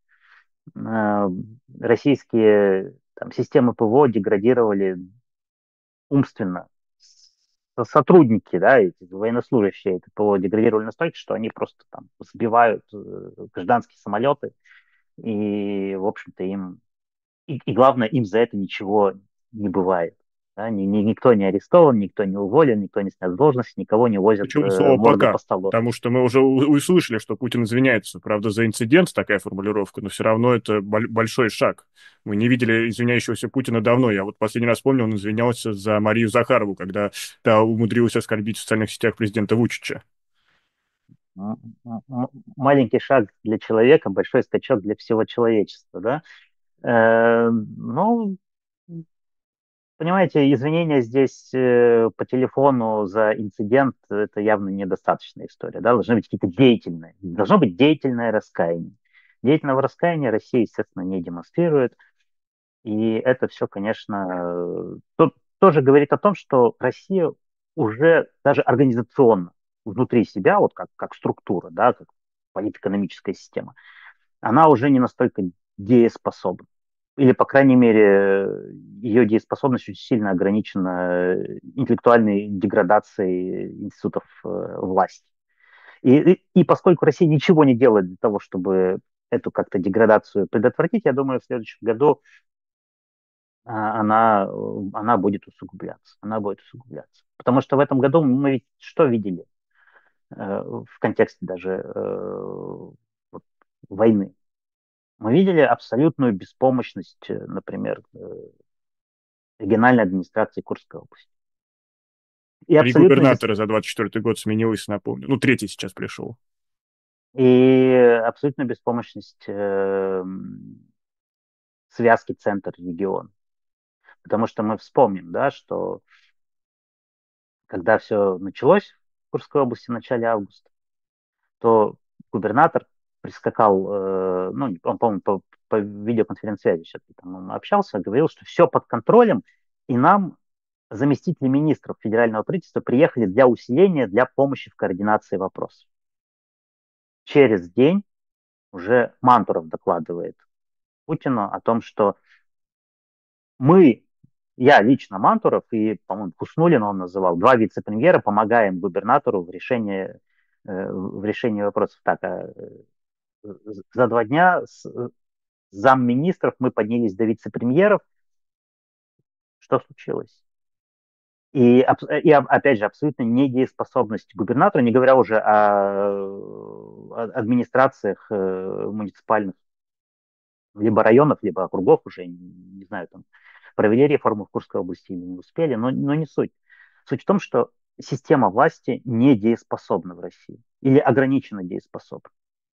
Speaker 2: Российские там, системы ПВО деградировали умственно. Сотрудники, да, эти военнослужащие это ПВО деградировали настолько, что они просто там сбивают э, гражданские самолеты, и, в общем-то, им и, и главное, им за это ничего не бывает. Да? Ни, ни- никто не арестован, никто не уволен, никто не снят с должности, никого не возят
Speaker 1: Почему
Speaker 2: э,
Speaker 1: слово
Speaker 2: мордой по
Speaker 1: «пока»?
Speaker 2: столу.
Speaker 1: Потому что мы уже у- услышали, что Путин извиняется. Правда, за инцидент такая формулировка, но все равно это боль- большой шаг. Мы не видели извиняющегося Путина давно. Я вот последний раз помню, он извинялся за Марию Захарову, когда та умудрилась оскорбить в социальных сетях президента Вучича.
Speaker 2: М- м- м- Маленький шаг для человека, большой скачок для всего человечества, да. Э, ну, понимаете, извинения здесь э, по телефону за инцидент это явно недостаточная история, да, должны быть какие-то деятельные, должно быть деятельное раскаяние. Деятельного раскаяния Россия, естественно, не демонстрирует, и это все, конечно, э, то- тоже говорит о том, что Россия уже даже организационно внутри себя, вот как, как структура, да, как политэкономическая система, она уже не настолько дееспособна. Или, по крайней мере, ее дееспособность очень сильно ограничена э, интеллектуальной деградацией институтов э, власти. И, и, и поскольку Россия ничего не делает для того, чтобы эту как-то деградацию предотвратить, я думаю, в следующем году а, она, э, она будет усугубляться. Она будет усугубляться. Потому что в этом году мы ведь что видели э, в контексте даже э, вот, войны? Мы видели абсолютную беспомощность, э, например, э, региональной администрации Курской области. И
Speaker 1: Три
Speaker 2: абсолютную, бес...
Speaker 1: губернатора за двадцать четвертый год сменилось, напомню. Ну, третий сейчас пришел.
Speaker 2: и абсолютную беспомощность э, связки центр-регион. Потому что мы вспомним, да, что когда все началось в Курской области в начале августа, то губернатор прискакал, э, ну, он, по-моему, по, по видеоконференц-связи все-таки там он общался, говорил, что все под контролем, и нам заместители министров федерального правительства приехали для усиления, для помощи в координации вопросов. Через день уже Мантуров докладывает Путину о том, что мы, я лично Мантуров и, по-моему, Хуснулин он называл, два вице-премьера помогаем губернатору в решении, э, в решении вопросов. Так, а, э, за два дня с замминистров мы поднялись до вице-премьеров. Что случилось? И, и опять же, абсолютно недееспособность губернатора, не говоря уже о, о администрациях э, муниципальных, либо районов, либо округов уже, не, не знаю, там, провели реформу в Курской области или не успели, но, но не суть. Суть в том, что система власти недееспособна в России или ограниченно дееспособна.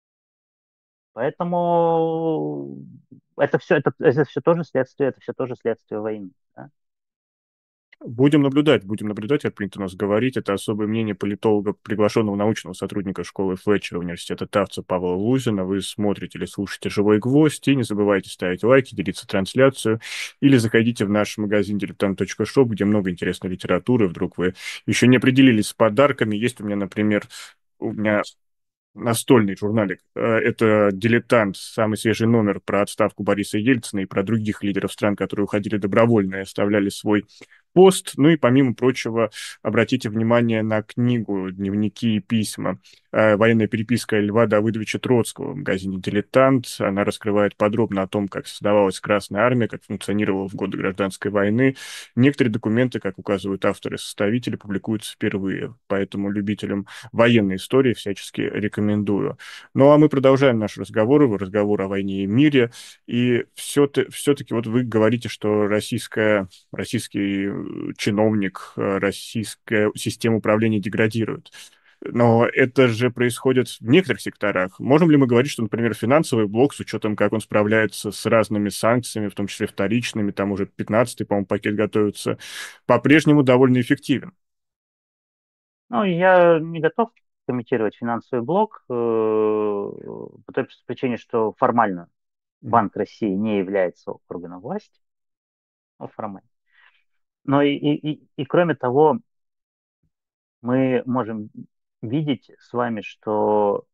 Speaker 2: Поэтому это все, это, это все тоже следствие, это все тоже следствие войны. Да?
Speaker 1: Будем наблюдать, будем наблюдать, как принято у нас говорить. Это особое мнение политолога, приглашенного научного сотрудника школы Флетчера университета Тавца Павла Лузина. Вы смотрите или слушаете «Живой гвоздь», и не забывайте ставить лайки, делиться трансляцию, или заходите в наш магазин дилетант точка шоп, где много интересной литературы. Вдруг вы еще не определились с подарками. Есть у меня, например, у меня настольный журналик. Э, Это «Дилетант», самый свежий номер про отставку Бориса Ельцина и про других лидеров стран, которые уходили добровольно и оставляли свой пост. Ну и, помимо прочего, обратите внимание на книгу «Дневники и письма». Э, Военная переписка Льва Давыдовича Троцкого в магазине «Дилетант». Она раскрывает подробно о том, как создавалась Красная Армия, как функционировала в годы Гражданской войны. Некоторые документы, как указывают авторы и составители, публикуются впервые. Поэтому любителям военной истории всячески рекомендую. Ну а мы продолжаем наш разговор, разговор о войне и мире. И все-таки, все-таки вот вы говорите, что российская, российский э, чиновник, э, российская система управления деградирует. Но это же происходит в некоторых секторах. Можем ли мы говорить, что, например, финансовый блок, с учетом, как он справляется с разными санкциями, в том числе вторичными, там уже пятнадцатый, по-моему, пакет готовится, по-прежнему довольно эффективен?
Speaker 2: Ну, я не готов комментировать финансовый блок э, по той простой причине, что формально Банк России не является органом власти, ну, формально. Но и, и, и, и кроме того, мы можем видеть с вами, что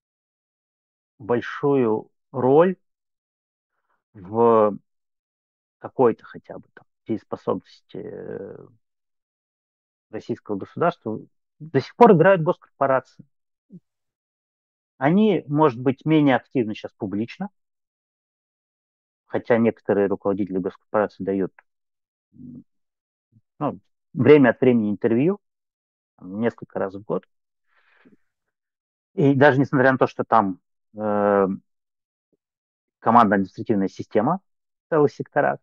Speaker 2: большую роль в какой-то хотя бы там дееспособности э, российского государства до сих пор играют госкорпорации. Они, может быть, менее активны сейчас публично, хотя некоторые руководители госкорпораций дают ну, время от времени интервью, несколько раз в год. И даже несмотря на то, что там э, командно-административная система в целых секторах,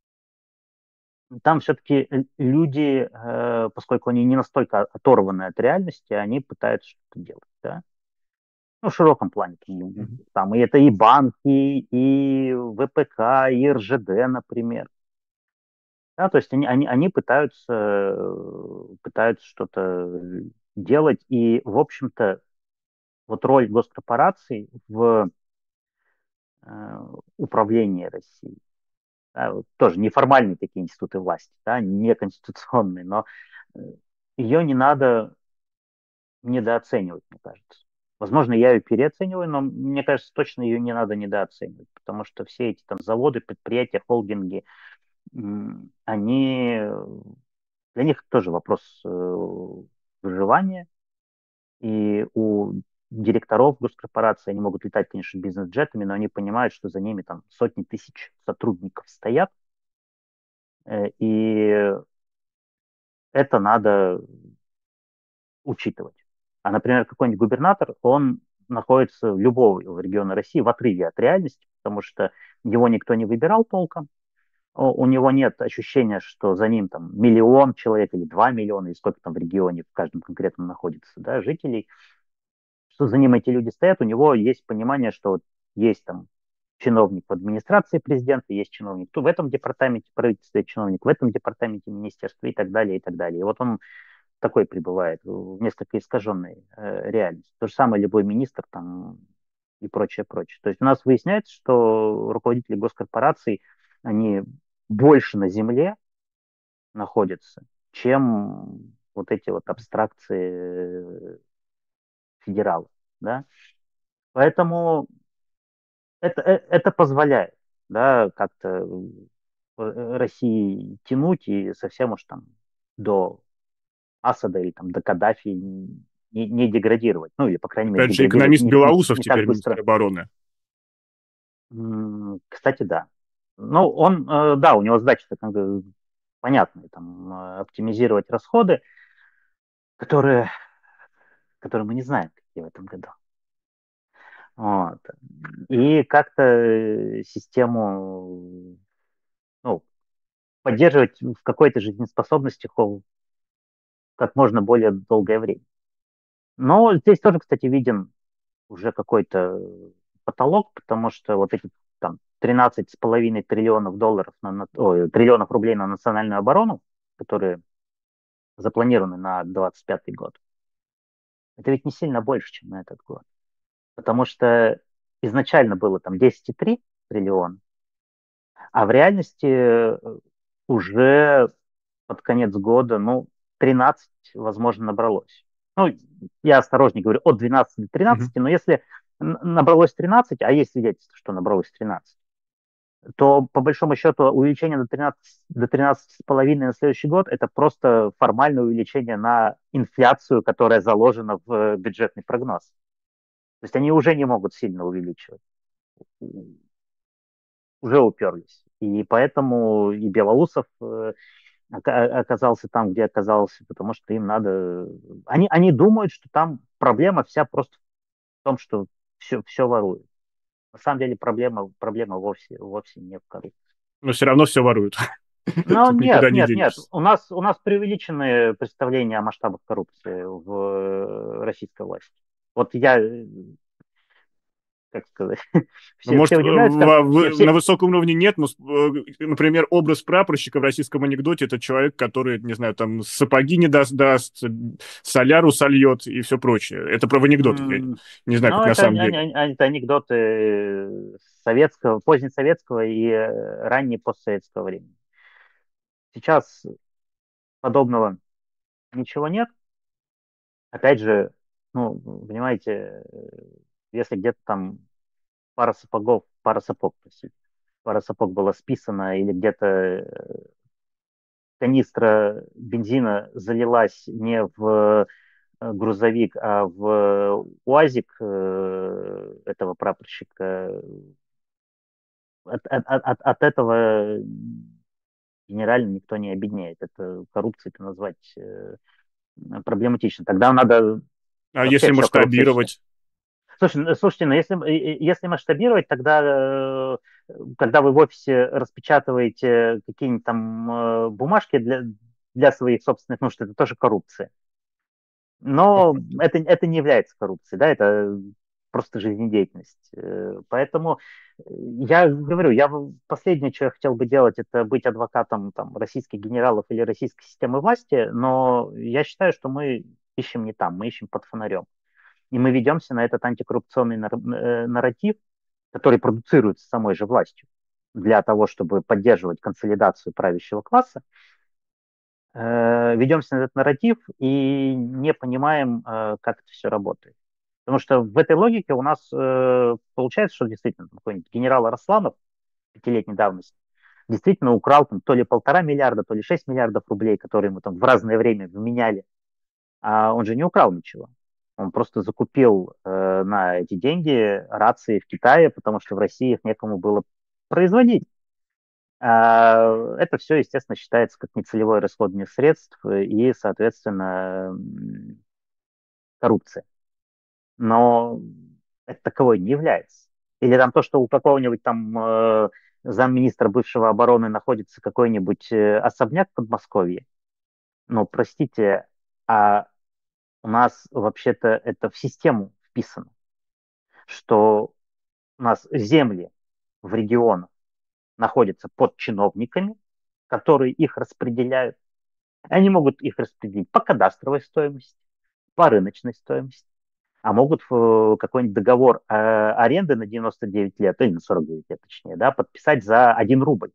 Speaker 2: там все-таки люди, э, поскольку они не настолько оторваны от реальности, они пытаются что-то делать, да. Ну, в широком плане. Там,
Speaker 1: Мгм.
Speaker 2: там и это и банки, и ВПК, и РЖД, например. Да, то есть они, они, они пытаются, э, пытаются что-то делать. И, в общем-то, вот роль госкорпораций в э, управлении Россией, да, вот тоже неформальные такие институты власти, да, не конституционные, но э, ее не надо недооценивать, мне кажется. Возможно, я ее переоцениваю, но мне кажется, точно ее не надо недооценивать, потому что все эти там заводы, предприятия, холдинги, они, для них тоже вопрос э, выживания, и у директоров госкорпорации, они могут летать, конечно, бизнес-джетами, но они понимают, что за ними там сотни тысяч сотрудников стоят, э, и это надо учитывать. А, например, какой-нибудь губернатор, он находится любого региона России в отрыве от реальности, потому что его никто не выбирал толком, у него нет ощущения, что за ним там миллион человек или два миллиона, и сколько там в регионе в каждом конкретном находится, да, жителей, что за ним эти люди стоят, у него есть понимание, что вот есть там чиновник в администрации президента, есть чиновник в этом департаменте правительства, чиновник в этом департаменте министерства и так далее, и так далее. И вот он такой пребывает в несколько искаженной э, реальности. То же самое любой министр там и прочее, прочее. То есть у нас выясняется, что руководители госкорпораций, они больше на земле находятся, чем вот эти вот абстракции федералов, да. Поэтому это, э, это позволяет, да, как-то э, России тянуть и совсем уж там до Асада или там до Каддафи не, не деградировать. Ну или, по крайней мере,
Speaker 1: Опять же,
Speaker 2: деградировать
Speaker 1: экономист
Speaker 2: не, не,
Speaker 1: Белоусов
Speaker 2: не так
Speaker 1: теперь
Speaker 2: быстро.
Speaker 1: министр обороны.
Speaker 2: Кстати, да. Ну, он, э, да, у него задача-то как бы понятная, там, э, оптимизировать расходы, которые, которые мы не знаем, какие в этом году. Вот. И как-то э, систему, ну, поддерживать в какой-то жизнеспособности как можно более долгое время. Но здесь тоже, кстати, виден уже какой-то потолок, потому что вот эти там тринадцать с половиной триллионов долларов, на, на, ой, триллионов рублей на национальную оборону, которые запланированы на двадцать пятый год, это ведь не сильно больше, чем на этот год. Потому что изначально было там десять целых три триллиона, а в реальности э, уже под конец года, ну, тринадцать, возможно, набралось. Ну, я осторожнее говорю, от двенадцати до
Speaker 1: Мгм.
Speaker 2: тринадцати, но если набралось тринадцать, а есть свидетельство, что набралось тринадцать, то по большому счету увеличение до тринадцати, до тринадцати с половиной на следующий год это просто формальное увеличение на инфляцию, которая заложена в бюджетный прогноз. То есть они уже не могут сильно увеличивать, уже уперлись. И поэтому и Белоусов э, оказался там, где оказался, потому что им надо... Они, они думают, что там проблема вся просто в том, что все, все воруют. На самом деле проблема, проблема вовсе, вовсе не в коррупции.
Speaker 1: Но все равно все воруют.
Speaker 2: Но
Speaker 1: Тут никуда
Speaker 2: нет,
Speaker 1: не
Speaker 2: нет, нет.
Speaker 1: денешься.
Speaker 2: У нас, у нас преувеличенные представления о масштабах коррупции в э, российской власти. Вот я, э, как сказать,
Speaker 1: Ну,
Speaker 2: все,
Speaker 1: может,
Speaker 2: все
Speaker 1: э,
Speaker 2: удивляются, как
Speaker 1: в-
Speaker 2: все,
Speaker 1: в- на
Speaker 2: все,
Speaker 1: высоком уровне нет, но, э, например, образ прапорщика в российском анекдоте — это человек, который, не знаю, там сапоги не даст, даст, соляру сольет и все прочее. Это про в анекдотах, я
Speaker 2: м,
Speaker 1: не знаю, как
Speaker 2: ну,
Speaker 1: на
Speaker 2: это,
Speaker 1: самом
Speaker 2: ань-
Speaker 1: деле.
Speaker 2: ань- ань- это анекдоты советского, позднесоветского и э, ранней постсоветского времени. Сейчас подобного ничего нет. Опять же, Ну, понимаете, э, если где-то там пара сапогов, пара сапог, простите, пара сапог была списана или где-то э, канистра бензина залилась не в э, грузовик, а в УАЗик э, этого прапорщика, от, от, от, от этого генерально никто не обеднеет. Это коррупцией это назвать э, проблематично. Тогда надо
Speaker 1: А если
Speaker 2: вообще все коррупцией считать.
Speaker 1: масштабировать?
Speaker 2: Слушай, ну, слушайте, ну если, э, э, если масштабировать, тогда, э, когда вы в офисе распечатываете какие-нибудь там э, бумажки для, для своих собственных нужд, это тоже коррупция. Но это, это не является коррупцией, да, это просто жизнедеятельность. Э, Поэтому э, я говорю, я в- последнее, что я хотел бы делать, это быть адвокатом там, российских генералов или российской системы власти, но я считаю, что мы ищем не там, мы ищем под фонарем. И мы ведемся на этот антикоррупционный нар- э, нарратив, который продуцируется самой же властью для того, чтобы поддерживать консолидацию правящего класса, э, ведемся на этот нарратив и не понимаем, э, как это все работает. Потому что в этой логике у нас э, получается, что действительно там какой-нибудь генерал Арасланов пятилетней давности действительно украл там то ли полтора миллиарда, то ли шесть миллиардов рублей, которые ему там в разное время вменяли. А он же не украл ничего. Он просто закупил э, на эти деньги рации в Китае, потому что в России их некому было производить. А, это все, естественно, считается как нецелевое расходование средств и, соответственно, м, коррупция. Но это таковой не является. Или там то, что у какого-нибудь там э, замминистра бывшего обороны находится какой-нибудь э, особняк в Подмосковье. Ну, простите, а у нас вообще-то это в систему вписано, что у нас земли в регионах находятся под чиновниками, которые их распределяют. Они могут их распределить по кадастровой стоимости, по рыночной стоимости, а могут э, какой-нибудь договор э, аренды на девяносто девять лет, или на сорок девять лет точнее, да, подписать за один рубль.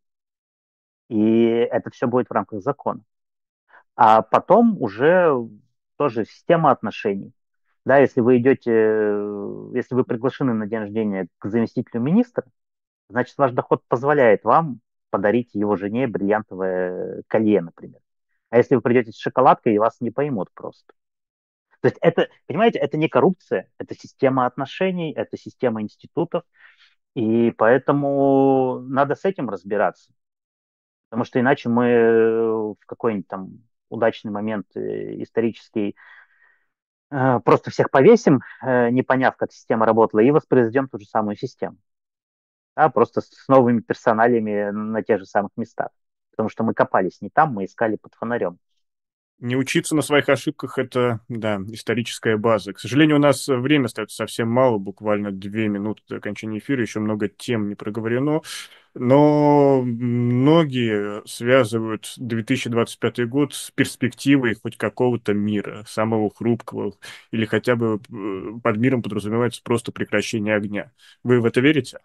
Speaker 2: И это все будет в рамках закона. А потом уже тоже система отношений. Да, если вы идете, э, если вы приглашены на день рождения к заместителю министра, значит, ваш доход позволяет вам подарить его жене бриллиантовое колье, например. А если вы придете с шоколадкой, и вас не поймут просто. То есть это, понимаете, это не коррупция, это система отношений, это система институтов, и поэтому надо с этим разбираться. Потому что иначе мы э, в какой-нибудь там удачный момент э, исторический э, просто всех повесим, э, не поняв, как система работала, и воспроизведем ту же самую систему. Да, просто с новыми персоналиями на тех же самых местах. Потому что мы копались не там, мы искали под фонарем.
Speaker 1: Не учиться на своих ошибках — это, да, историческая база. К сожалению, у нас э, время остается совсем мало, буквально две минуты до окончания эфира, еще много тем не проговорено. Но многие связывают две тысячи двадцать пятый год с перспективой хоть какого-то мира, самого хрупкого, или хотя бы э, под миром подразумевается просто прекращение огня. Вы в это верите?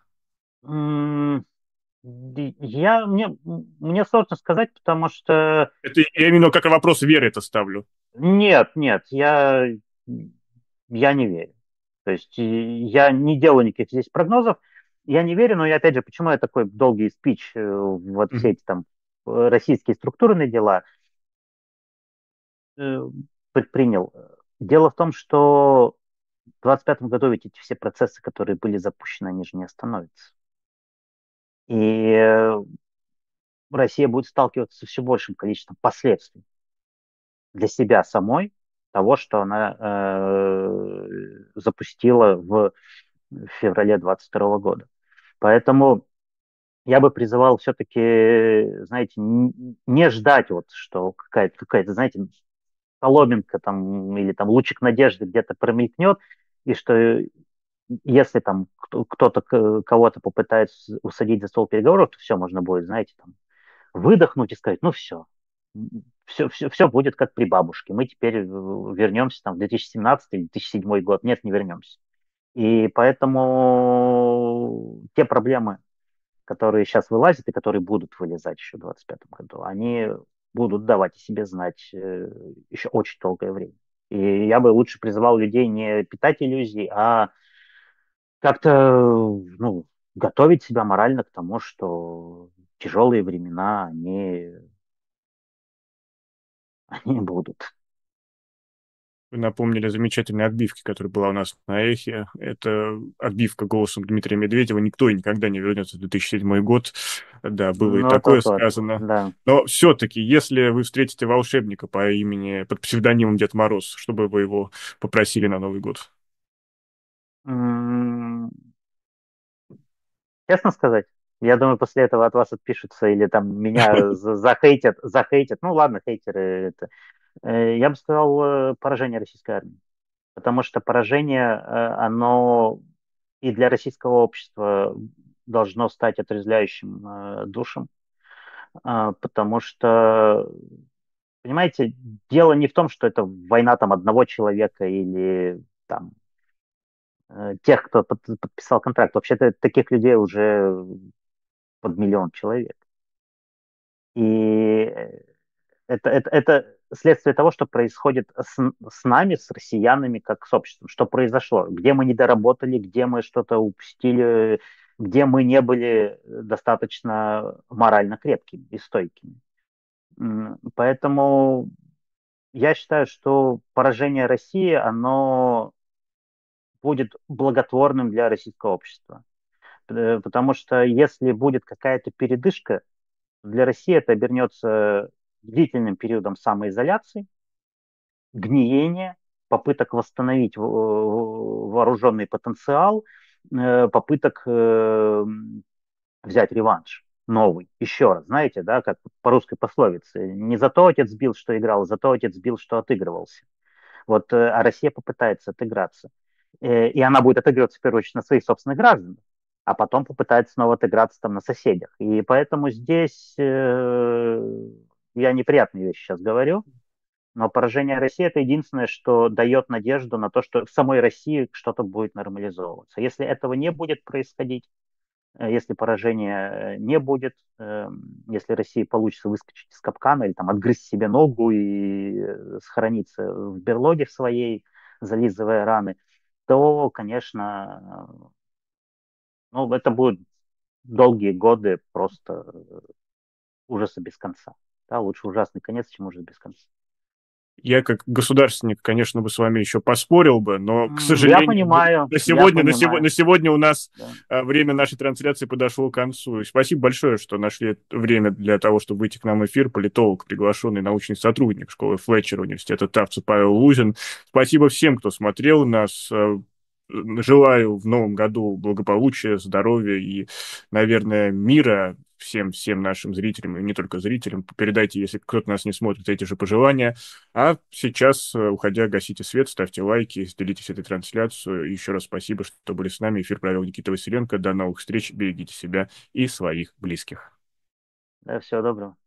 Speaker 2: М, ди- Я, мне, мне сложно сказать, потому что
Speaker 1: Это я именно как вопрос веры это ставлю.
Speaker 2: нет, нет, я, я не верю. То есть и я не делаю никаких здесь прогнозов, я не верю, но я, опять же, почему я такой долгий спич э, вот все
Speaker 1: Мгм.
Speaker 2: эти там э, российские структурные дела э, предпринял. Дело в том, что в двадцать пятом году ведь эти все процессы, которые были запущены, они же не остановятся. И э, Россия будет сталкиваться со все большим количеством последствий для себя самой того, что она э, запустила в феврале двадцать второго года. Поэтому я бы призывал все-таки, знаете, н- не ждать вот, что какая-то, какая-то, знаете, соломинка там или там лучик надежды где-то промелькнет, и что если там кто- кто-то к- кого-то попытается усадить за стол переговоров, то все можно будет, знаете, там выдохнуть и сказать, ну все, все, все, все будет как при бабушке. Мы теперь э, вернемся там в две тысячи семнадцатый или две тысячи седьмой год. Нет, не вернемся. И поэтому те проблемы, которые сейчас вылазят и которые будут вылезать еще в двадцать пятом году, они будут давать о себе знать э, еще очень долгое время. И я бы лучше призывал людей не питать иллюзий, а как-то, ну, готовить себя морально к тому, что тяжелые времена, они, они будут.
Speaker 1: Вы напомнили о замечательной отбивке, которая была у нас на Эхе. Это отбивка голосом Дмитрия Медведева. Никто и никогда не вернется в две тысячи седьмой год. Да, было и
Speaker 2: Ну, это
Speaker 1: такое
Speaker 2: тот,
Speaker 1: сказано.
Speaker 2: да.
Speaker 1: Но все-таки, если вы встретите волшебника по имени, под псевдонимом Дед Мороз, что бы вы его попросили на Новый год?
Speaker 2: М, Честно сказать, я думаю, после этого от вас отпишутся или там меня за- захейтят, захейтят. Ну, ладно, хейтеры это. Э, Я бы сказал, э, поражение российской армии. Потому что поражение, э, оно и для российского общества должно стать отрезвляющим э, душем. А, потому что, понимаете, дело не в том, что это война там одного человека или там э, тех, кто под- подписал контракт. Вообще-то таких людей уже под миллион человек. И э, это, это, это следствие того, что происходит с, с нами, с россиянами, как с обществом. Что произошло? Где мы недоработали, где мы что-то упустили, где мы не были достаточно морально крепкими и стойкими. М, Поэтому я считаю, что поражение России, оно будет благотворным для российского общества. Э, Потому что если будет какая-то передышка, для России это обернется длительным периодом самоизоляции, гниения, попыток восстановить в- в- вооруженный потенциал, э, попыток э, взять реванш новый, еще раз, знаете, да, как по русской пословице, не за то отец бил, что играл, за то отец бил, что отыгрывался. Вот, э, а Россия попытается отыграться. Э, И она будет отыгрываться, в первую очередь, на своих собственных гражданах, а потом попытается снова отыграться там на соседях. И поэтому здесь э, я неприятные вещи сейчас говорю, но поражение России это единственное, что дает надежду на то, что в самой России что-то будет нормализовываться. Если этого не будет происходить, э, если поражения э, не будет, э, если России получится выскочить из капкана или там отгрызть себе ногу и э, схорониться в берлоге в своей, зализывая раны, то, конечно, э, ну, это будут долгие годы просто э, ужаса без конца. Да, лучше ужасный конец, чем ужас без конца.
Speaker 1: Я как государственник, конечно, бы с вами еще поспорил бы, но, к
Speaker 2: М, Я
Speaker 1: сожалению,
Speaker 2: понимаю,
Speaker 1: на
Speaker 2: я
Speaker 1: сегодня, на сегодня,
Speaker 2: понимаю.
Speaker 1: на сегодня у нас
Speaker 2: Да.
Speaker 1: а, время нашей трансляции подошло к концу. И спасибо большое, что нашли время для того, чтобы выйти к нам в эфир. Политолог, приглашенный научный сотрудник школы Флетчера университета Тавца Павел Лузин. Спасибо всем, кто смотрел нас. А, Желаю в новом году благополучия, здоровья и, наверное, мира всем, всем нашим зрителям, и не только зрителям. Передайте, если кто-то нас не смотрит, эти же пожелания. А сейчас, э, уходя, гасите свет, ставьте лайки, делитесь этой трансляцией. Еще раз спасибо, что были с нами. Эфир провел Никита Василенко. До новых встреч. Берегите себя и своих близких.
Speaker 2: Да, всего доброго.